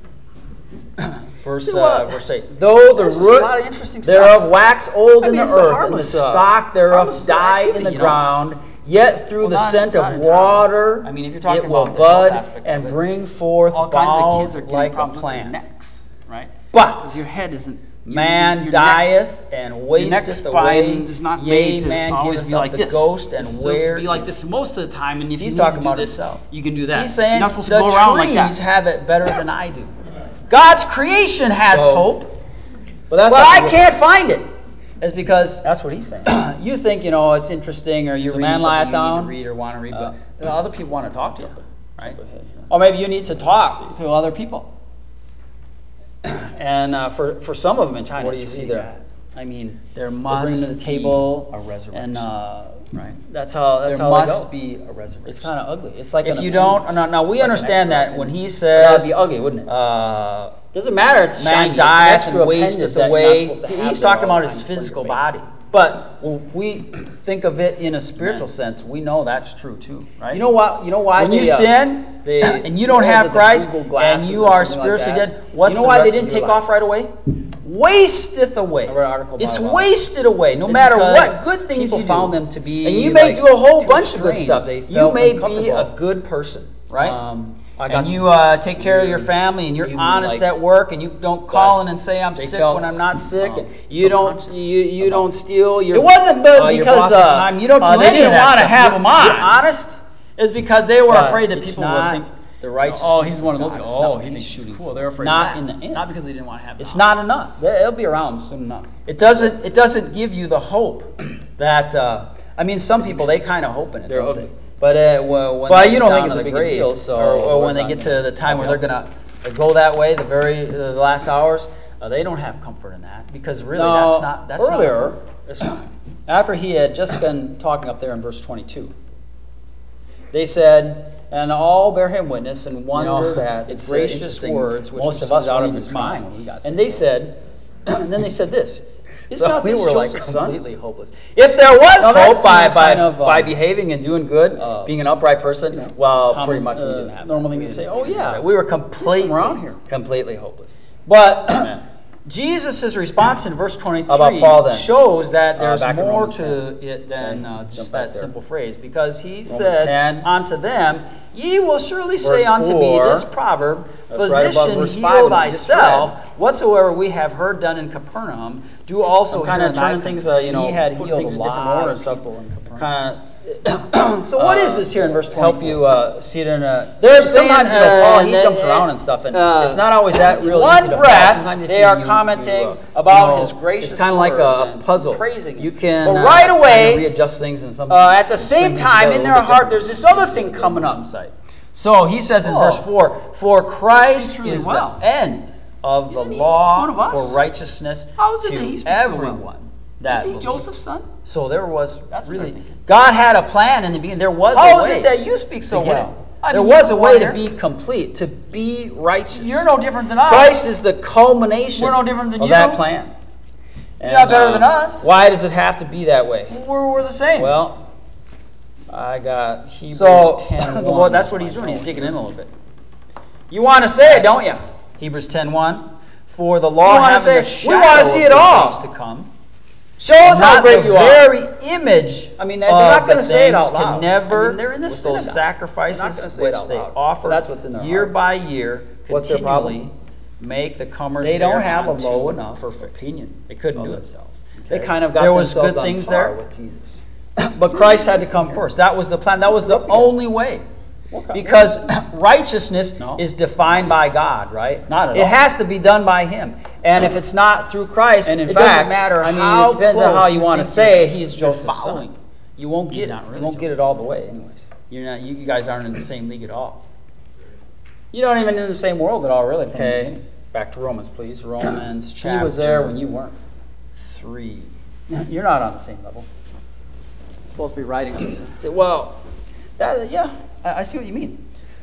Verse, See what? verse 8. Though the There's a root lot of interesting thereof stuff. wax old I in mean, the it's a earth, and the harmless, stock thereof harmless die in activity, the you know. ground, yet through Well, the not- scent not of entirely. water I mean, if you're talking it will about the health bud aspects and of it, bring forth All kinds of boughs kids are getting like a problems with their plant. necks, right? But Because your head isn't. man your dieth and neck, wasteth your neck spine away. is not Yea, made to man always giveth be up like the this. ghost, It's and supposed where to be like is- this most of the time, and if He's you talking need to do about this, himself. you can do that. He's saying you're not supposed the to go around like trees that. have it better than I do. God's creation has So- hope, But that's but not I the- can't find it. It's because That's what he's saying. you think it's interesting, or you're So reading man something lieth you down, need to read or want to read, but other people want to talk to you, right? or maybe you need to talk. To other people. And for some of them in China, What do you it's see really there? bad. I mean, There they must bring them to the table, be a resurrection. and Right. that's how There they must go. be a resurrection. It's kind of ugly. It's like If an you appendix. don't, now we like an understand extra that when he appendix. says, That'd be ugly, wouldn't it? doesn't matter. It's Man shiny. dieth It's an and extra wasteth appendix away. that you're not He's supposed to have talking there all about the his time for your physical face. body. But when we think of it in a spiritual sense, we know that's true too, right? You know what? You know why when you sin and you don't have Christ and you are spiritually dead, what's you know why they didn't take take off right away? Wasteth away. I read an article It's about wasted away, no It's matter because what good things people you found do. them to be, and you may like, do a whole too bunch of good strange. stuff. They You felt may be uncomfortable. a good person, right? I got and you this take care of your family, and you're you, honest like, at work, and you don't call in and say I'm they sick felt, when I'm not sick. You subconscious don't you about don't steal your. It wasn't but your because, boss's time. You don't do they any didn't of that wanna stuff. have You're- him on. you're honest is because they were But afraid that it's people would not think the righteousness. Oh, he's one of those God, guys. it's not Oh, what he he's thinks shooting he's cool. for. They're afraid not of in that. the end. Not because they didn't want to have It's it. not enough. It'll be around soon enough. It doesn't give you the hope that I mean, some people they kind of hope in it, don't they? But when But they you get don't down think it's to a the big grave, deal, so or when what's they on get you? to the time where Okay. they're gonna go that way, the last hours, they don't have comfort in that because really No, that's earlier, not, it's not. after he had just been talking up there in verse 22, they said, and all bear him witness and wondered at the it's gracious interesting. words which Most of us proceeded out won't of even his cry mouth. when we got sick. And they said, and then they said this, is So not we this were like Joseph's son? completely hopeless. If there was No, that hope by seems kind of, by behaving and doing good, being an upright person, well, pretty much we didn't have normal that. thing to say, oh yeah, We were completely around here. completely hopeless. But Jesus' response in verse 23 How about Paul then? shows that there's back in more Romans to it than Okay, just jump back that there. simple phrase. Because he Romans said 10. unto them, Ye will surely say Verse unto me 4. this proverb, That's right above Physician, verse 5 heal we just thyself. read. Whatsoever we have heard done in Capernaum, do also I'm kind here of in thy turning things, country. you know, He had putting healed things a in different lot order of and stuff. people in Capernaum. kind So what is this here in verse 24? help you see it in a. There's sometimes saying, Paul he that- jumps around and stuff, and uh, it's not always that real one easy to breath, follow. Sometimes they if are you- commenting you, about you know, his gracious It's kind of like words a and puzzle. praising You him. can But right away, kind of readjust things and some. at the same string things time, together in a their little bit heart, different. there's this other thing coming up. So he says in Oh. verse 4, For Christ Speaks really is well. the end of the Isn't he law one of us? for righteousness How is it that he to speaks so well? everyone that Isn't he believes. Joseph's son? So there was That's what they're really, thinking. God had a plan in the beginning. There was How a is way it that you speak so to get well? it. I There mean, was you a way to here. be complete, to be righteous. You're no different than us. Christ is the culmination We're no different than of you. that plan. You're not better than us. Why does it have to be that way? We're the same. Well, I got Hebrews So, 10:1. well, that's what he's doing. He's digging in a little bit. You want to say it, don't you? Hebrews 10:1. For the law You wanna having say, a we shadow wanna of see the it all. things to come. Show us how Not great the you are. very image. I mean, they're not going gonna to say it out loud. Can never, I mean, they're in the with those synagogue. sacrifices They're not gonna say it which out they loud. offer That's what's in their year heart. by year, What's their problem? continually make the comers They don't have a thereunto low enough perfect. opinion They couldn't of do it. themselves. Okay. They kind of got There was themselves good on things par there. with Jesus. But Christ had to come first. That was the plan. That was the only way. Because righteousness No. is defined by God, right? Not at it all. has to be done by Him. And if it's not through Christ, And in it fact, doesn't matter I mean, how it depends on close how you want to think say you're- he's you're Joseph's following. son. You won't He's get not it. really You won't get it Joseph's all the son, way. anyways. You're not. You guys aren't in the same league at all. You're not even in the same world at all, really. From the Okay. beginning. Back to Romans, please. Romans chapter He was there when you weren't. 3. You're not on the same level. You're supposed to be writing us. Say, well, that, yeah, I see what you mean.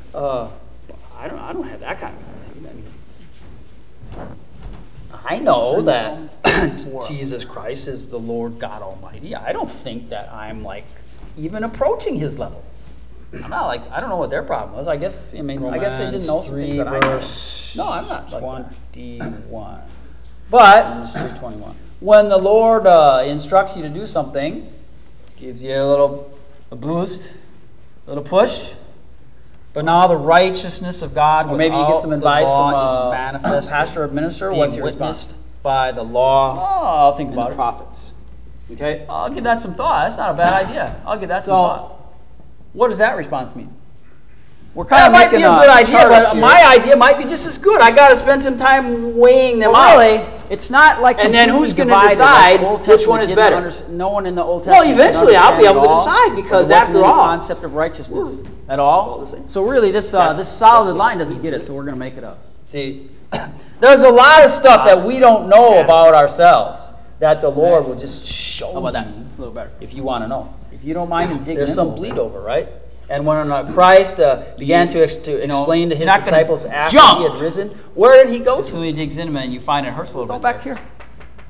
I don't have that kind of attitude. I know that Jesus Christ is the Lord God Almighty. I don't think that I'm like even approaching His level. I'm not like, I don't know what their problem was. I guess they didn't know some things that I know. verse No, I'm not like that. 21. But Romans 3:21. when the Lord instructs you to do something, gives you a boost, a little push. But now the righteousness of God, Or maybe you get without some the advice law from is a manifest, pastor or minister. being What's your witnessed response? by the law. Oh, I'll think and about the it. prophets. Okay. I'll give that some thought. That's not a bad idea. I'll give that some So, thought. what does that response mean? We're That might be a good idea, chart up but here. my idea might be just as good. I got to spend some time weighing them Well, out. really, it's not like And then completely who's gonna divided, decide like the Old which Testament one is didn't better? No one in the Old Well, Testament. can eventually I'll be understand able to it all, decide, because but there wasn't after any all- concept of righteousness At all? So really, this solid line doesn't get it. So we're going to make it up. See, there's a lot of stuff that we don't know about ourselves that the Lord will just show How about that? me It's a little better. if you want to know. If you don't mind and dig There's in a some little bleed bit. over, right? And when Christ began to explain to His not gonna disciples after jump. He had risen, where did He go So to? he digs in a minute, and you find it hurts a little Go bit. back there. here.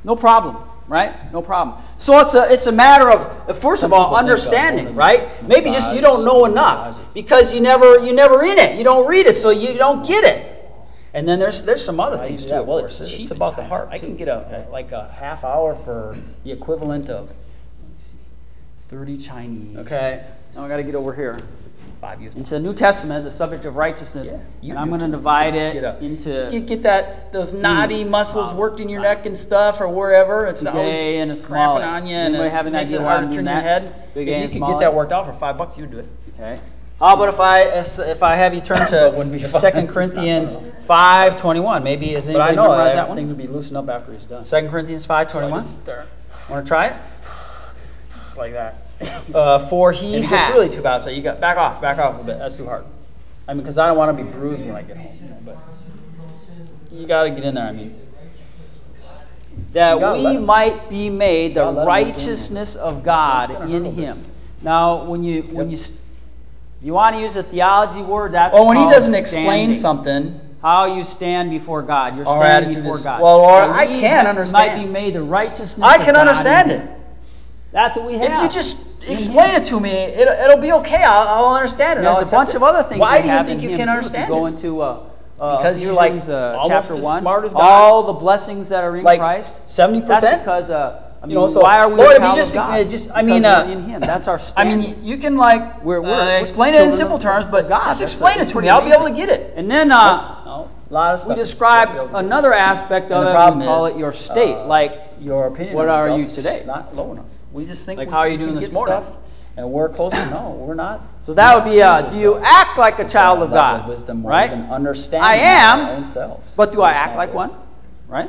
No problem, right? No problem. So it's a matter of, first of all, understanding, right? Maybe just you don't know enough because you never in it. You don't read it, so you don't get it. And then there's some other things too. Well, it's about the heart. I can get like a half hour for the equivalent of 30 Chinese. Okay. Now I got to get over here. 5 years. Into the New Testament, the subject of righteousness, and I'm going to divide it into get those knotty muscles worked in your neck and stuff, or wherever. It's always and a small cramping on you, and it have an makes it idea hard why to turn your your head. head. If you could get that worked out for $5, you'd do it. Okay. How about if I have you turn to 2 Corinthians 5:21? Maybe is anybody memorize that one? Things would be loosened up after he's done. 2 Corinthians 5:21. Want to try it? Like that. For he and hath. It's really too bad. So you got back off a bit. That's too hard. I mean, because I don't want to be bruised when I get home. But you got to get in there. I mean, that we might be made the righteousness of God in Him. Now, when you want to use a theology word, that's when he doesn't standing. explain something. How you stand before God. You're Our standing attitude before is, God. well, Lord, So I can understand. Might be made the righteousness I of can God understand in it. Him. That's what we have. If you just explain it to me, it'll be okay. I'll understand it. There's a bunch of other things. Why do you have think in you him can too. understand If you go it? into because you're like Ephesians, almost chapter as 1, smart as God. all the blessings that are in like Christ. 70%. That's because so why are we Lord, a if child you of God? we're in Him. That's our I standing. mean, you can like we're explain it in children simple of terms, but God. just explain it to me. I'll be able to get it. And then a lot of stuff we describe another aspect of it. We call it your state. Like your opinion. What of are you yourself today? Is not low enough. We just think like how are you doing this morning? Stuff, and we're closer. No, we're not. So that would be do you act like a child of God? Wisdom, right? Understanding I am, our own selves. but do I act like one? Right?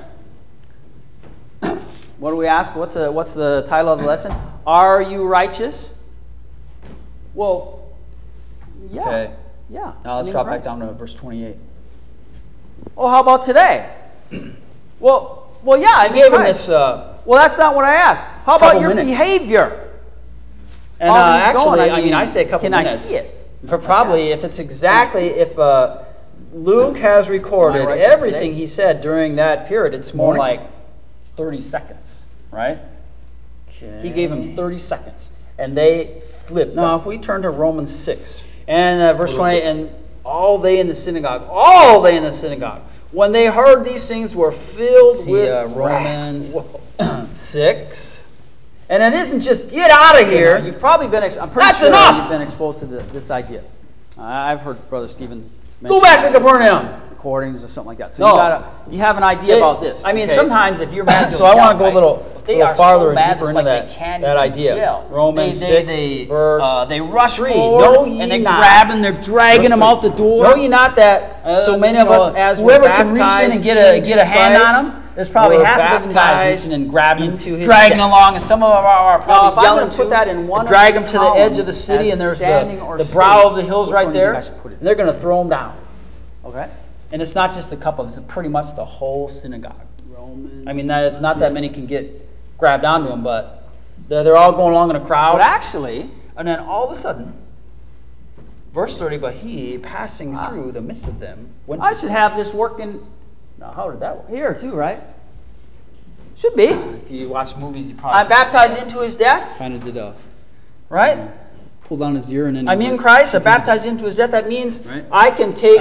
What do we ask? What's the title of the lesson? Are you righteous? Well, yeah. Okay. Yeah. Now let's drop back down to verse 28. Oh, how about today? well, yeah. I gave him this. Well, that's not what I asked. How about your behavior? And actually, I say a couple minutes. Can I see it? For probably, if it's exactly, if Luke has recorded everything he said during that period, it's more like 30 seconds, right? Okay. He gave him 30 seconds, and they flipped. Now, if we turn to Romans 6, and verse 20, and all they in the synagogue, when they heard these things, were filled with Romans 6. And it isn't just get out of here. You've probably been. I'm pretty sure you've been exposed to this idea. I've heard Brother Stephen go back to Capernaum recordings or something like that. So you have an idea about this. I mean, sometimes if you're mad, so I want to go a little farther and deeper into that idea. Romans 6, verse they rush 3. forward and they grab and they're dragging them out the door. Know ye not that so many of us, as whoever can reach in and get a hand on them. There's probably half a dozen guys reaching and grabbing, dragging along, and some of them are probably yelling to put that in one drag them to the edge of the city, and there's the brow of the hills right there, and they're going to throw them down. Okay. And it's not just a couple; it's pretty much the whole synagogue. I mean, it's not that many can get grabbed onto them, but they're all going along in a crowd. But actually, and then all of a sudden, verse 30, but he, passing through the midst of them, went. I should have this working. Now, how did that work? Here too, right? Should be. If you watch movies, you probably. I'm baptized into his death. Kind of did right? Pull down his ear and then. I'm in Christ. I'm baptized into his death. That means I can take.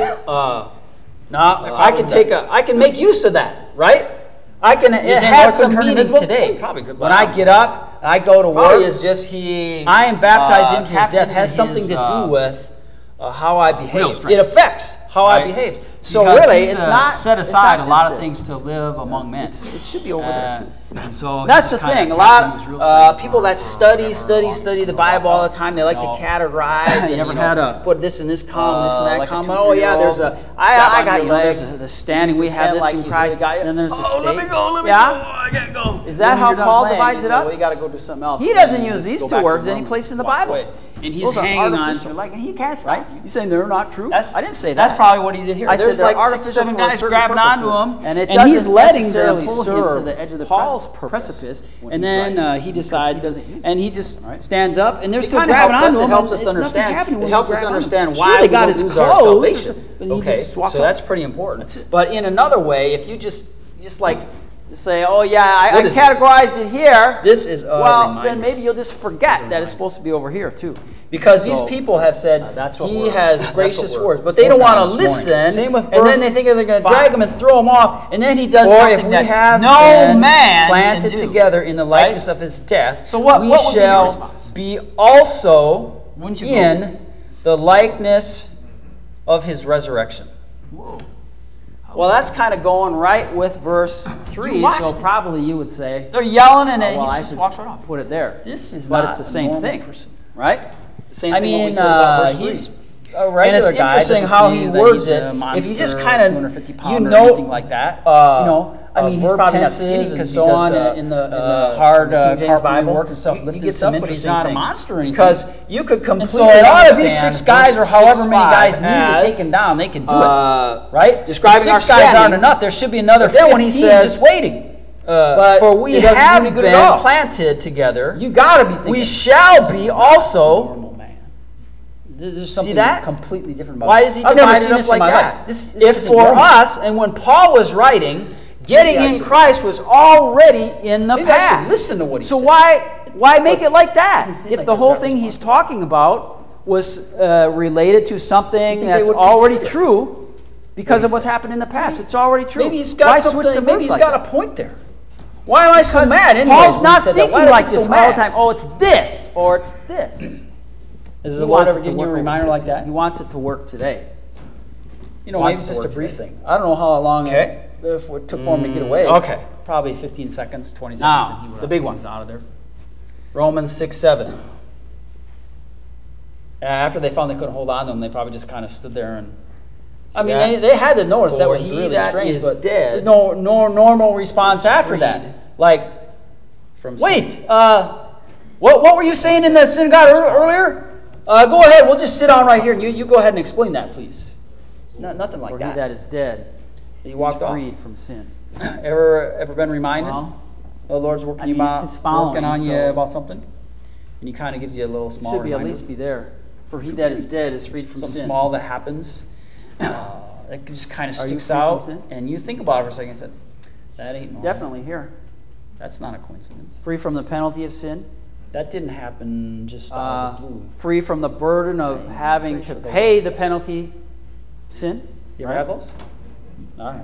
I can make use of that, right? I can. It has some meaning today. When I get up, I go to work. Is just he. I am baptized into his death. Has something to do with how I behave. It affects how I behave. So because really, it's not set aside a lot of things to live among men. It should be over there too. And so that's the thing. A lot people that study the Bible all the time. They like to categorize. You ever had put this in this column, this in that column. Oh yeah, there's a. I got there's the standing. We have this in Christ. And then there's the state. Let me go. I can't go. Is that how Paul divides it up? Well, you got to go do something else. He doesn't use these two words any place in the Bible. And he's hanging on to and he can't stop. You saying they're not true? I didn't say that. That's probably what he did here. There's like 6, 7 guys grabbing onto him, and he's letting them pull him to the edge of the Paul's precipice. And then he decides, and he just stands up, and they're still grabbing onto him. It helps us understand. It helps us understand why they got his clothes. Okay, so that's pretty important. But in another way, if you just like say, oh yeah, I What is categorized it here. This is a well, reminder. then maybe you'll just forget It's a that it's reminder. supposed to be over here too. Because So, these people have said that's what he we're- has that's gracious what we're words, but they don't working want on to this morning. listen. Same with and then they verse think they're going to 5. drag him and throw him off. And then he does For something if we that have no been man planted can do. together in the likeness of his death. So what we would be your shall response? be also Wouldn't you in the likeness of his resurrection. Whoa. Well, that's kind of going right with verse 3, You watched so it. probably you would say, They're yelling and well, he I just should walks right off. put it there. This is but not it's the a same normal thing, person. right? The same I thing what we mean, said about verse he's 3. a regular it's guy. interesting Doesn't how mean he that words he's it. a If you just monster, kind of, 250 you pounder or know, anything like that. I mean, he's verb probably not tenses skinny and because so he on does, in the hard King James carpentry Bible work and stuff. You lifting get stuff, some but he's interesting not a things. monster or anything. Because you could And completely so a lot of these understand 6 guys or verse however many 6:5 guys need to as, take him down, they can do it. Right? describing If 6 our guys standing. aren't enough. There should be another But then when he 15 says, just waiting. but For we it doesn't have do any good been at all. planted together. You got to be thinking. We shall be also. normal man. There's something that? completely different about Why it. is he I've never divided seen up this like in my that? life. This If isn't for normal. us, and when Paul was writing, getting Maybe I in should- Christ was already in the Maybe I should past. listen to what he so said. why make it like that? Doesn't seem If like the it's whole that thing he's responsible. talking about was related to something they that's would already consider? true because of what's happened in the past, it's already true. Maybe he's got Why something. switch the Maybe verbs he's like got that? a point there. Why am I so Because mad? Anyways, Paul's when he not said that? thinking Why do I like get so this all the mad? time. Oh, it's this or it's this. Is He the wants Lord ever it to giving you a work reminder over like here. that? He wants it to work today. You know, Wants maybe it it's to just a work brief today. thing. I don't know how long Okay. if it took for him to get away. Okay. Probably 15 seconds, 20 seconds. Now, and he would the big he one. was out of there. Romans 6:7. After they found they couldn't hold on to him, they probably just kind of stood there and. I mean, that? they had to notice that For was he really that strange, is but dead there's no normal response is after freed that. Like, from wait, sin. what were you saying in the synagogue earlier? Go ahead, we'll just sit down right here, and you go ahead and explain that, please. Nothing like For he that. that is dead He walked is off. freed from sin. Ever been reminded? Well, The Lord's working, I mean, you it's about, just following, working on you so- about something? And he kind of gives you a little it small should be at reminder. least be there. For he that is dead is freed from Something sin. small that happens. That just kind of Are you sticks free from out. sin? And you think about it for a second and said, that ain't normal. Definitely here. That's not a coincidence. Free from the penalty of sin. That didn't happen just out of the blue. Free from the burden of Right. having Pretty to sure they- pay the penalty sin. You ever Right? have those? All right.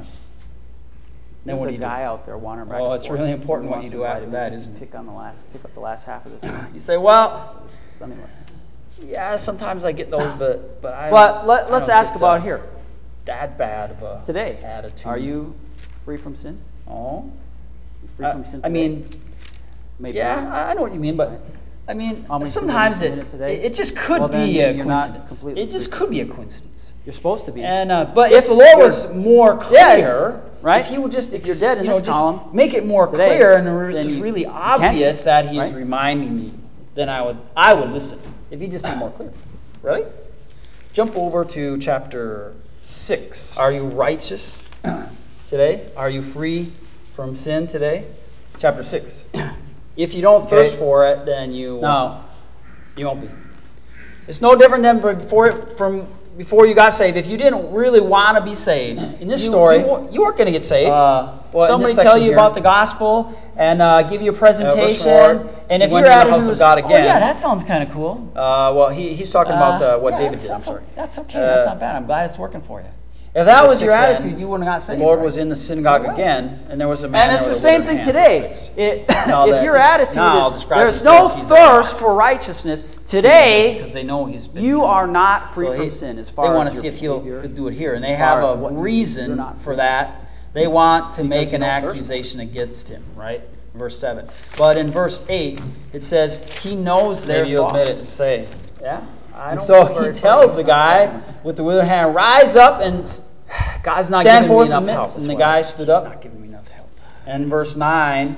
Then There's what a do you do? guy out there wandering back Oh, and it's forth. really important He what wants you to do invite after him. that, Just isn't it? pick up the last half of this. You say, well, Sunday lesson. yeah, sometimes I get those, but I. But don't let's get ask about the- here That bad of a today. attitude. Are you free from sin? Oh. Free from sin I today? mean, Maybe. yeah, I know what you mean, but I mean, How many sometimes people in a minute today? it just could Well, then be a you're not coincidence. completely It just free. could be a coincidence. You're supposed to be. And but if the Lord was more clear, right? If He would just If you're dead in you know, this just column make it more today, clear and it was then you really can, obvious that He's right? reminding me, then I would listen. If He just be more clear, right? Jump over to chapter 6. Are you righteous today? Are you free from sin today? Chapter 6. If you don't thirst for it, then you won't be. It's no different than before you got saved. If you didn't really want to be saved, in this story, you weren't going to get saved. Somebody tell you about the gospel and give you a presentation, and if your attitude was, oh yeah, that sounds kind of cool. well, he's talking about what Yeah, David did. I'm sorry. That's okay. That's not bad. I'm glad it's working for you. If that Verse was your 6 then, attitude, you wouldn't have got saved. the The Lord Lord was was in the synagogue again, and there was a man. And it's there the with a same withered thing hand. today. Now If that your is- attitude now is describes there's the no Pharisees thirst as for righteousness, today because they know he's been. you are not free So from he- sin as far they want as to your see if he'll behavior, could do it here, and they as far have as a what you're reason not for free. that. They want to make you an don't thirst. accusation against him, right? Verse 7. But in verse 8, it says he knows their Maybe you'll thoughts. admit it and say, Yeah. I And don't so feel very he tells free. the guy with the withered hand, rise up and God's not stand giving forth me in enough the help. midst. is And the what guy I- stood He's up. not giving me enough help. And verse 9,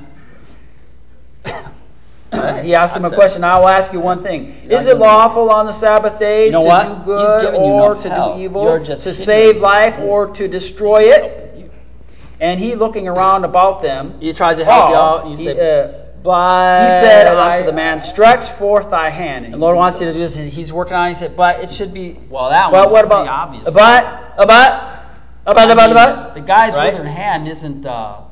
he asked him a question. I will ask you one thing. Is it lawful on the Sabbath days You know to what? do He's good giving you or enough to help. do evil, You're just to hindering save him. life or to destroy it? And he, looking around about them, He tries to help you out, and you he, say, but he said unto the man, stretch forth thy hand. And The the Lord Lord wants you to do this. And he's working on it. He said, but it should be. well, that But one's what pretty about? obvious. But I mean, about. the guy's Right? withered hand isn't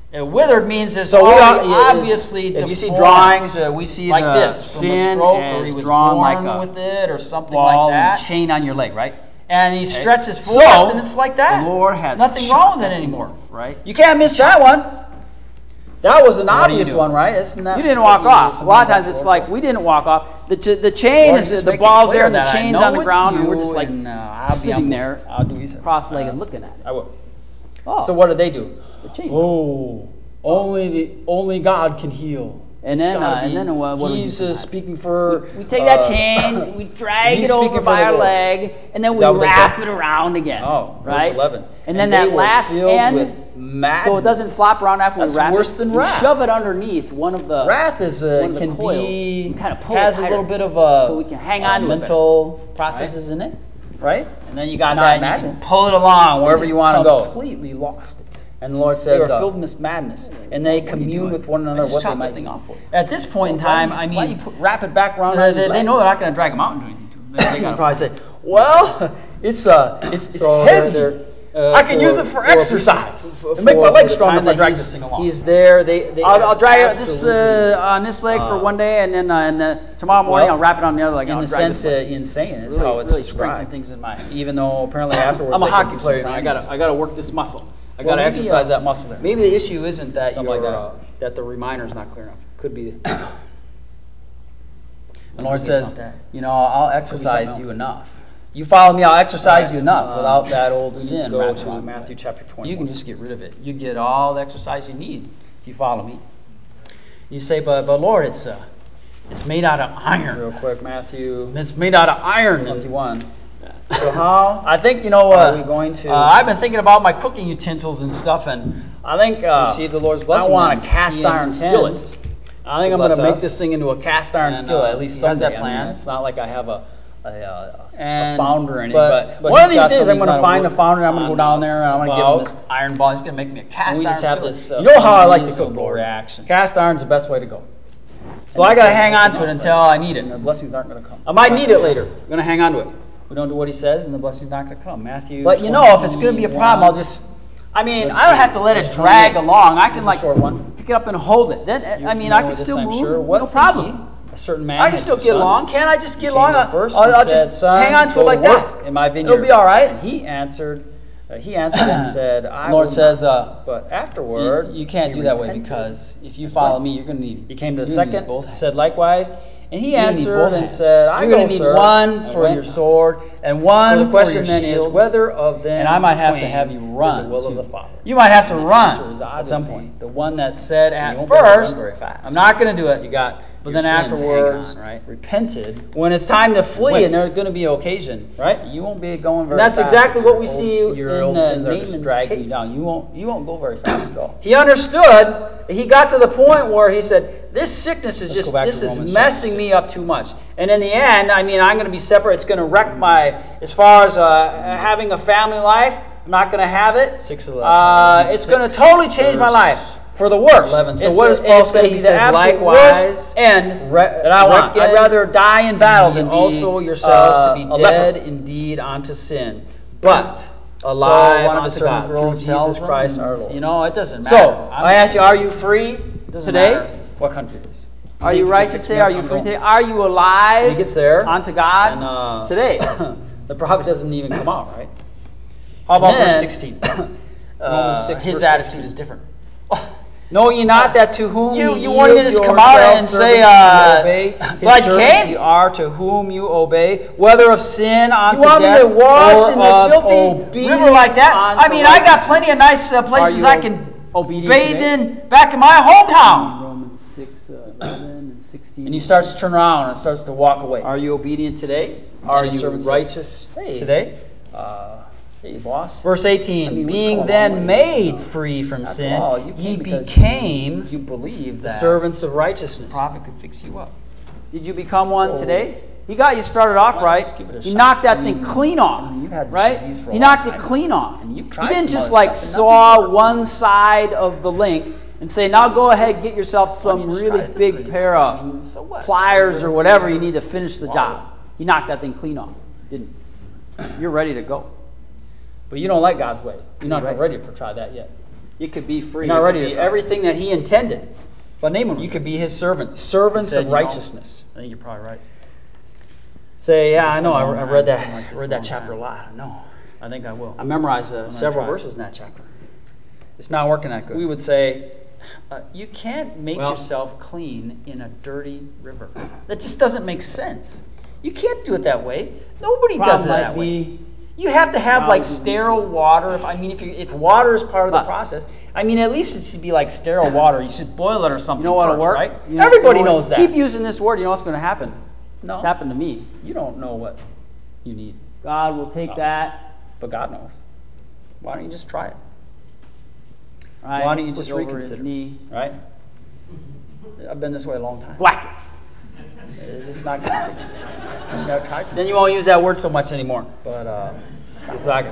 Withered means it's So we are- obviously if you see deformed. drawings, we see like the this, from a sin stroke, or is he was drawn born like a with it, or something ball like that. and chain on your leg, right? And he stretches So, forth, and it's like that. The Lord has nothing wrong with it anymore. right? You can't miss that one. That was an So what do you obvious do? one, right? Isn't that You didn't walk what off. A lot of times sometimes it's like we didn't walk off. The chain Lord, is just the make it ball's clear there, and the that I chain's know on the it's ground, and you, we're just like and, I'll be sitting on there, I'll do you. cross-legged, looking at it. I will. Oh, So what did they do? the chain. Oh, only God can heal. And It's then, gotta and be- then what do we do he's from that? speaking for. We take that chain, we drag he's it over speaking by for the our Lord. leg, and then Is we that what they wrap said? it around again. Oh, verse right? 11. And then they that were last filled end, with madness. so it doesn't flop around after That's we wrap worse it. than we wrath. shove it underneath one of the Wrath is one of the can coils. be We kinda pull it has a tighter little bit of a so we can hang on to it mental processes in it, right? And then you got Not that, madness. you can pull it along wherever They you just want to go. Completely lost it. And the Lord They says, were filled in this madness, and they communed with one another Just what chop they that might thing do. off for you. At this point in time, I mean, why you wrap it back around? they know they're not going to drag them out and do anything to them. They You gotta- probably say, "Well, it's So heavy. I can use it for exercise. It make my legs stronger if I drag this thing along." He's there. They I'll drag it this on this leg for Uh, one day, and then tomorrow morning well, I'll wrap it on the other leg. in I'll the drag sense this leg. insane is Really, how it's really strengthen described. things in my. Even though apparently afterwards I'm a they can hockey do player, some man. crazy I gotta work this muscle. I Well, gotta maybe, exercise that muscle there. Maybe the issue isn't that Something like that. that the reminder's not clear enough. Could be. The Lord Lord says, says, you know, I'll exercise something you else. enough. You follow me, I'll exercise you enough Uh, without that old we need sin. to go wrapped to around Matthew it. chapter 21. You can just get rid of it. You get all the exercise you need if you follow me. You say, but Lord, it's made out of iron. Real quick, Matthew It's made out of iron. 21. So how I think, you are we going to I've been thinking about my cooking utensils and stuff, and I think receive the Lord's I blessing? want a then? cast He iron skillet. intends I think to I'm going to bless make us. this thing into a cast iron And, skillet. At least he has someday. that I mean, plan. it's It's not like I have a and, founder or anything, but but one of he's these got days I'm something going he's to gotta find a work founder. and I'm going to go on down there and I'm going to give him this iron ball. He's going to make me a cast we iron just have skillet. this. You know how I like to amazing cook, Lord. reaction. Cast iron's the best way to go. So I got to hang on to it until I need And the it. blessings aren't going to come. I might need it later. I'm going to hang on to it. We don't do what he says, and the blessing's not going to come. Matthew. But you know, if it's going to be a problem, I'll just. I mean, Let's I don't see. have to let it Verse drag 28. along. I This can is a like short one. pick it up and hold it. Then I mean, I can this, still I'm move. sure. What No problem. he, a certain man I can had still two get sons. along. Can't I just He get came along? to the first I'll and just said, hang on to "Son, it like go work that. in my vineyard." It'll be all right. And he answered and said, "I Lord will says, not." But afterward, You can't he do that way repented. because if you follow me, you're going to need. He came to the you're gonna need second, both hands. said likewise, and he You're gonna need answered both and hands. said, "I You're go, going to need sir." one And for went. your sword and one So the question for your then is, shield. whether of them And I might have to twain have you is run. the will too. of the Father. You might have to And the run answer is at some obviously point. The one that said you at won't be able to run first, very fast. I'm not going to do it. You got But your then sins hanging afterwards, on, right? Repented. when it's time to flee, Went. and there's going to be an occasion, Right? You won't be going very And that's fast. exactly if what your we old- see Your in old sins are Naaman's just dragging you case. down. You won't go very fast at all. He understood. He got to the point where he said, "This sickness is Let's go back this to is Romans messing chapter me up too much." And in the end, I mean, I'm going to be separate. It's going to wreck my, as far as having a family life. I'm not going to have it. 6:11. It's going to totally change my life for the worse. 11. So It's what does it's Paul gonna say? be He the says, absolute "Likewise, worst end re- that I want. reckon I'd rather die in battle than also be yourselves to be a dead leper. indeed unto sin, but So alive one of the unto servant God girls through tells Jesus them, Christ our Lord." You know, it doesn't matter. So I'm I ask you, are you free doesn't today? matter what country it is. You Are think you you right can to fix say, me up? are you I'm free going. today? Are you alive When he gets there, unto God and, today? the prophet doesn't even come out, right? How about Then, verse 16? Romans 6, his verse attitude 16. is different. Know ye not that to whom You ye want me to yield just come out yourselves and say, servants to obey, his glad you servants came? ye are to whom you obey, whether of sin unto You want me death to wash or in of the filthy obedience river like that? I unto mean, I got righteousness. plenty of nice Are places you I can obedient bathe today? in back in my hometown. Romans 6, 11 and 16. And he starts to turn around and starts to walk away. Are you obedient today? Are And his you servant says, righteous "Hey, today? Hey, boss. Verse 18, I mean, we've come being a long then way. made free from After sin, all, you ye came because became you believe the that servants of righteousness. the prophet could fix you up. Did you become one So- today? He got you started off Why right. not just give it a He shot? knocked that I thing mean, clean off, I mean, you've had this right? disease for a He long knocked it time. clean off. And you've He tried didn't some just other like stuff and saw nothing's worked. one side of the link and say, now go ahead, get yourself some you just really tried it this big way. pair I of mean, so what? pliers or whatever you need to finish the Swallow job. He knocked that thing clean off. Didn't. You're ready to go. But you don't like God's way. You're not Right. ready to try that yet. You could be free. You're not ready It to could be try. everything that he intended. But Naaman, You could be his servant. servants He said, of you know, righteousness. I think you're probably right. Say, yeah, I It's know. been a I long I time. read It's that. been like this read a that long chapter time. a lot. I know. I think I will. I memorized gonna several try. verses in that chapter. It's not working that good. We would say, you can't make Well- yourself clean in a dirty river. That just doesn't make sense. You can't do it that way. Nobody does Problem it might that way. be, You have to have like Problem- sterile water. If water is part of the process, I mean, at least it should be like sterile water. You should boil it or something. you know what'll first, work? right? You know- Everybody you know what- knows that. Keep using this word. You know what's going to happen? No, It's happened to me. you don't know what you need, God will take Oh. that. but God knows. Why don't you just try it? Right, Why don't you push just over his reconsider? knee. Right? I've been this way a long time. Whack It's just not going to fix it. You gotta try it. some. Then you won't use that word so much anymore. But Just whack it.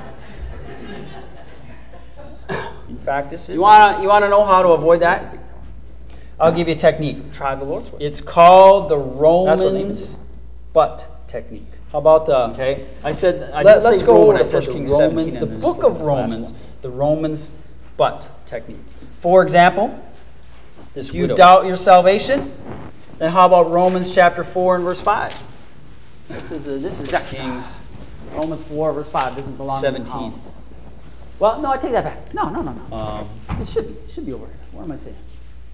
in fact, this is. You wanna know how to avoid that? I'll give you a technique. Try the Lord's way. It's called the That's what Romans butt technique. How about the? Okay. I said. Let's go over I to said 1 Kings Romans, 17. The and book just of this last Romans, one. the Romans butt technique. For example, This you widow. doubt your salvation, then how about Romans chapter 4 and verse 5? This is Kings. Romans 4 verse 5 doesn't belong. in the 17. column. Well, no, I take that back. No. It should be over here. What am I saying?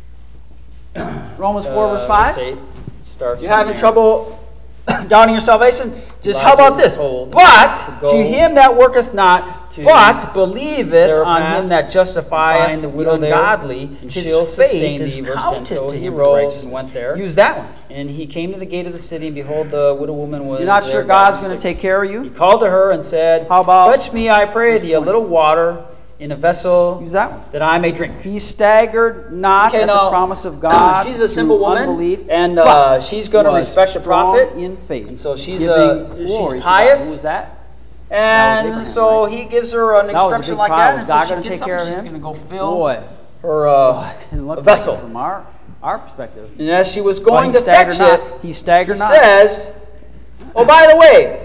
Romans 4 verse 5. Starts You're having there. trouble doubting your salvation? Just how Elijah about this? told But to go to him that worketh not, to but believeth on Zarephath, him that justifieth find the the widow there, ungodly, and his she'll faith sustain is thee. Verse 10. counted So to he him for rose righteousness. and went there. Use that one. And he came to the gate of the city, and behold, the widow woman was You're not there sure God's gathering going to sticks. take care of He you? called to her and said, How about- Fetch me, I pray thee, a little water in a vessel Use that one. that I may drink. He staggered not Okay, at now, the promise of God. she's a simple through woman, unbelief, and but she's going to was respect the strong prophet, in faith, and so she's giving glory to pious. God. Who was that? That was And Abraham, so right? he gives her an That was a instruction big like problem. that, and Was so God she gonna gets take up care and of she's him? going to go fill Boy, her didn't look a like vessel. it from our perspective. And as she was Well, going he to fetch staggered it, not. He staggered he not. says, "Oh, by the way,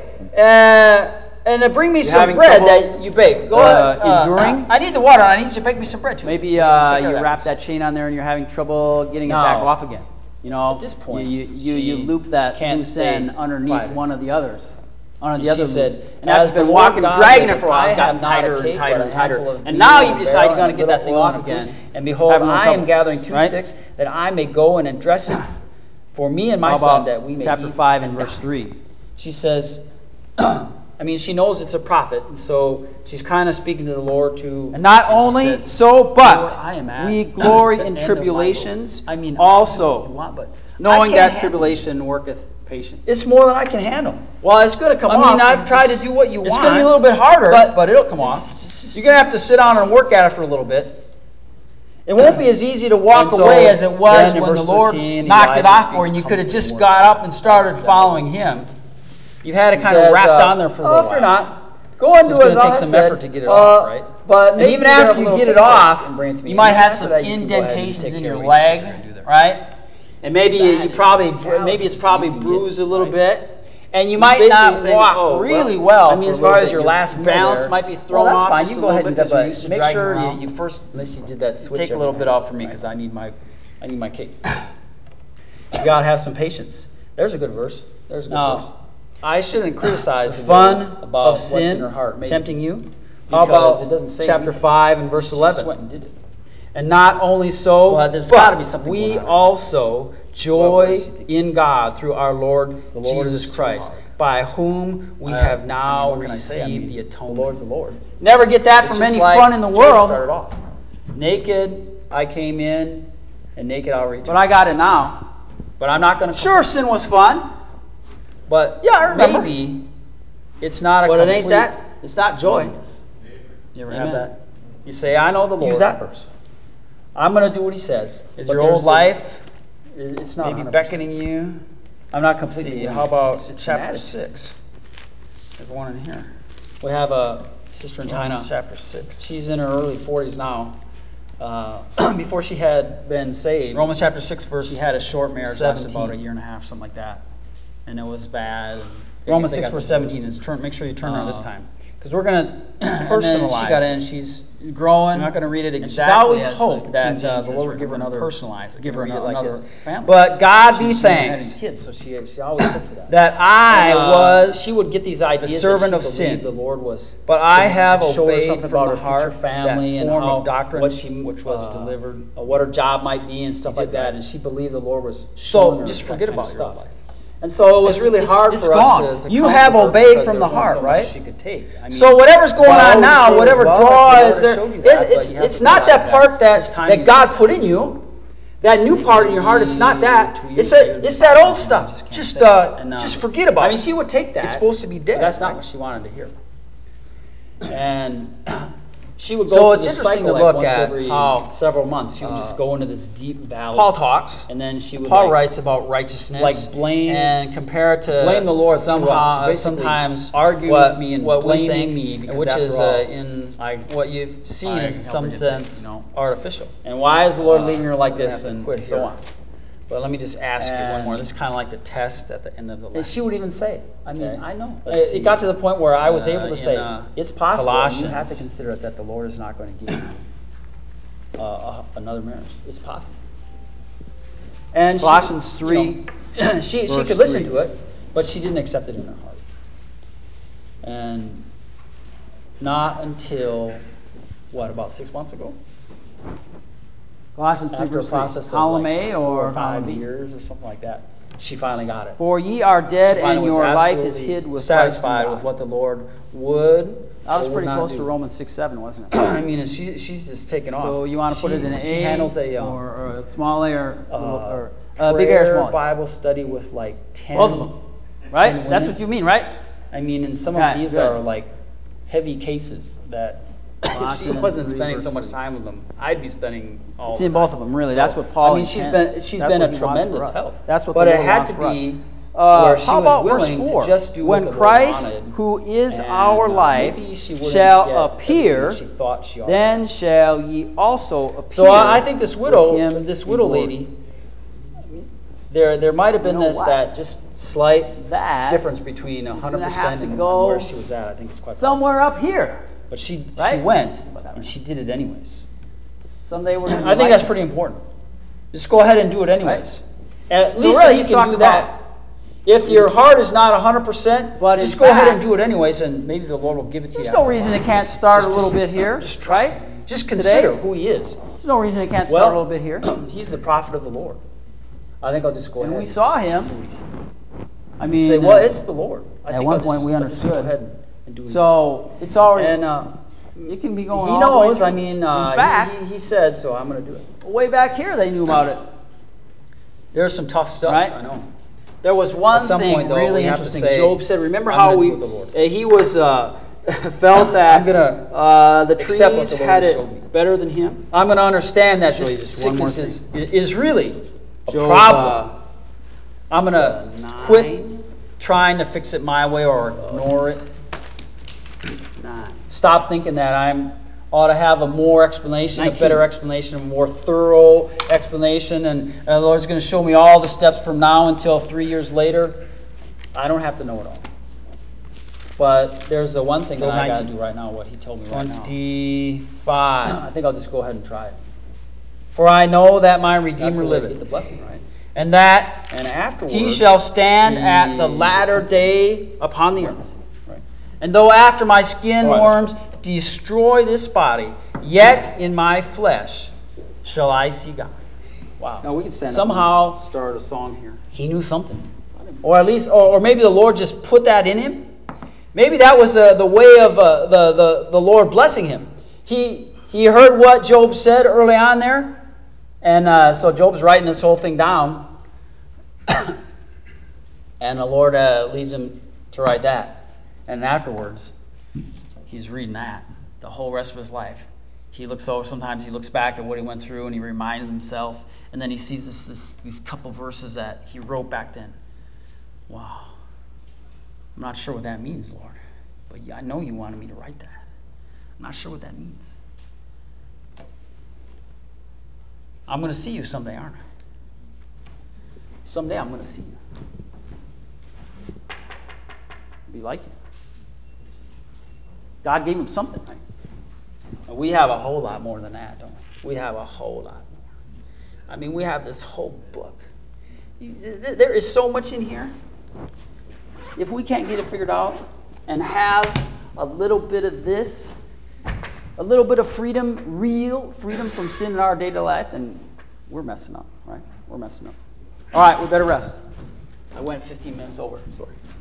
and bring me some having bread trouble, that you bake. Go ahead. enduring? I need the water. I need you to bake me some bread too." Maybe Take care you of wrap that chain on there and you're having trouble getting it No. back off again. You know, At this point, you she loop that can't loose stay end underneath private. one of the others. Under the And she other said, loops. And after "As the been Lord walking, God dragging liveth, it for a while, I it's have gotten not tighter a and cake, tighter but and a tighter. handful of And now meal you and decide barrel you're going to and get little that thing oil off in a again. cruse. And behold, Having no I am trouble. gathering 2 Right? sticks that I may go and dress it for me and my How son, about that we may chapter eat 5 and and verse die." 3? She says, I mean, she knows it's a prophet, and so she's kind of speaking to the Lord too. And not she only says, so, but "Lord, I am at we glory the in end of my tribulations, rope." I mean, also I want, but knowing I can't that handle tribulation worketh patience. it. It's more than I can handle. Well, it's going to come I off. mean, I've tried to do what you It's want. going to be a little bit harder, but it'll come off. You're going to have to sit down and work at it for a little bit. It won't be as easy to walk And so, away as it was then in when the verse Lord 13, knocked it Elijah off for you, speaks and you could have comfort just and got word. up and started following Him. You've had it kind of says, wrapped on there for a oh, little if you're while. not, go and So do it's as gonna I take some said, effort to get it off, right? But And maybe even you after have a you little get it cake off, first and bring it to me. you might And have after some that, you can go ahead and indentations take in care your of what you're leg, gonna do there. right? And maybe That you is probably just calluses maybe it's you probably can get, bruised a little right? bit. And you He's might not basically saying, walk oh, really well. I mean, for as a far little as bit. your last middle balance there. might be thrown well, that's off fine. just You a go little ahead and bit do 'cause you're that, used to but make dragging sure around. you first, unless you did that switch. Take a every little night, bit off for me right? because I need my cake. You gotta have some patience. There's a good verse. There's a good verse. Now, I shouldn't criticize The the fun woman about of sin what's in her heart, maybe. tempting you. How Because about it doesn't say chapter anything. 5 and verse She 11? just went and did it. And not only so, Well, there's but gotta be something we going on. also joy What verse you think? in God through our Lord, The Lord Jesus is too Christ, hard. by whom we have now what can I say? received the atonement. The Lord's the Lord. Never get that It's from just any like fun in the Job world. started off. Naked I came in, and naked I'll return. But I got it now. But I'm not going to. Sure, sin was fun, But Yeah, I remember. maybe it's not a but it complete ain't that. It's not joy. loneliness. You ever Amen. have that? You say, I know the Lord. Use that verse. I'm going to do what He says. Is But your there's old this- life It's not maybe 100%. beckoning you? I'm not completely. See, winning. how about It's chapter an 6? There's one in here. We have a sister in China. Romans chapter 6. She's in her early 40s now. Before she had been saved, Romans chapter 6, verse she had a short marriage, lasted 17. about a year and a half, something like that, and it was bad. Romans They 6, got verse divorced. 17 is make sure you turn around this time. Because we're going to And then personalize. she got it. in, she's growing. I'm not going to read it And she's exactly. always as hoped King that James the has Lord would give her another, personalize it, give her read it like another this. family. But God She be never had thanks any kids, so she always hoped for that. that I And, was she would get these ideas the servant that of she sin. believed the Lord was. But I have show her obeyed something from about the her heart future family that and form how of doctrine which was delivered, what her job might be and stuff like did that. that. And she believed the Lord was showing her just that forget kind of about your stuff. life. And so it was really hard it's for gone. us to You comfort have her obeyed because from there the was only heart, so much right? she could take. I mean, So whatever's going God on now, always whatever says, well, draw the is Lord there, showed you that, but you have it's to not realize that part this timing that God is put in you. That new part in your heart, it's not that. It's that old stuff. Just forget about it. I mean, she would take that. It's supposed to be dead. But that's not right? what she wanted to hear. And she would So go it's through this interesting cycle to look once at every how, several months. She would just go into this deep valley. Paul talks. And then she would Paul writes about righteousness, like blame and compare it to blame the Lord somehow. basically Sometimes argue what, with me and what we blaming think, me, because which after is all, in I- what you've seen I is in help some her get sense saved, artificial. And why is the Lord Uh, leading her like we're gonna this, have to and quit so here. on. But let me just ask you one more. And- This is kind of like the test at the end of the And lesson. she would even say, I mean, Okay. I know. Let's see. It got to the point where I was able to In, say, it's possible. You Colossians. have to consider it that the Lord is not going to give you another marriage. It's possible. And Colossians she, 3, she verse could listen 3. to it, but she didn't accept it in her heart. And not until, what, about 6 months ago? Colossians 3 After a verse 3. process of Column like A 4 or or 5 column B? years or something like that, she finally got it. For ye are dead, She finally and was your life is absolutely hid with satisfied Christ in with God. what the Lord would. That was or would pretty not close do. to Romans 6:7, wasn't it? I mean, and she's just taken off. So you want to put it in an She A handles a or a small A or prayer big A or small A? Bible study with like 10. Both of them, right? 10 That's women. what you mean, right? I mean, and some Okay, of these good. are like heavy cases that if she Colossians wasn't 3 spending so verse much 3. time with them, I'd be spending all It's the in time. both of them, really. That's what Paul I mean, she's intends. been That's a what he wants for tremendous us. help. That's what but the it Lord had wants to for us. be where she How was about willing verse 4? to just do when what the Christ, Lord wanted. who is And, our life, maybe she wouldn't shall get appear, everything she thought she ought then to. shall ye also appear. So I think this with widow, him in glory. lady, there might have been You know this what? that just slight That difference between gonna 100% have to and go where she was at. I think it's quite somewhere up here. possible. But she right? went and she did it anyways. Someday we're going to I think that's pretty important. Just go ahead and do it anyways. At least really, if he's you can talking do that. If your heart is not 100%, But in just go ahead and fact, do it anyways, and maybe the Lord will give it to you. There's no reason it can't start a little bit here, Just try. right? Just consider Today? who He is. There's no reason it can't start a little bit here. He's the prophet of the Lord. I think I'll just go And ahead. we saw do him. what He says. I mean, Say, well, it's the Lord. I at think one I'll point just, we I'll just go understood. ahead and do what He so it's already, says. And it can be going He all the way knows. through. I mean, in fact, he said, so I'm going to do it. way back here they knew about it. There's some tough stuff. Right? I know. There was one At some thing point, though, really we have to interesting. say, Job said, remember I'm how gonna do we what the Lord says. he was felt that I'm gonna the accept what trees the Lord had showed me. it better than him. I'm going to understand that Show you this just one more sickness is really a Job, problem. I'm going to 9. quit trying to fix it my way or ignore it. 9. Stop thinking that I ought to have a more explanation, 19. a better explanation, a more thorough explanation, and the Lord's going to show me all the steps from now until 3 years later. I don't have to know it all. But there's the one thing that I got to do right now, what He told me right now. 25. I think I'll just go ahead and try it. For I know that my That's Redeemer the way to liveth, get the blessing, right? and that And afterwards, He shall stand he- at the latter day upon the earth. Right. And though after my skin All right, worms destroy this body, yet in my flesh shall I see God. Wow. No, we can stand Somehow- up and start a song here. He knew something. Or at least, or maybe the Lord just put that in him. Maybe that was the way of the Lord blessing him. He heard what Job said early on there, and so Job's writing this whole thing down, and the Lord leads him to write that. And afterwards, he's reading that the whole rest of his life. He looks over. Sometimes he looks back at what he went through, and he reminds himself, and then he sees these couple verses that he wrote back then. Wow. I'm not sure what that means, Lord. But I know you wanted me to write that. I'm not sure what that means. I'm going to see you someday, aren't I? Someday I'm going to see you. Be like it. God gave him something, right? We have a whole lot more than that, don't we? We have a whole lot more. I mean, we have this whole book. There is so much in here. If we can't get it figured out and have a little bit of this, a little bit of freedom, real freedom from sin in our daily life, then we're messing up, right? We're messing up. All right, we better rest. I went 15 minutes over. Sorry.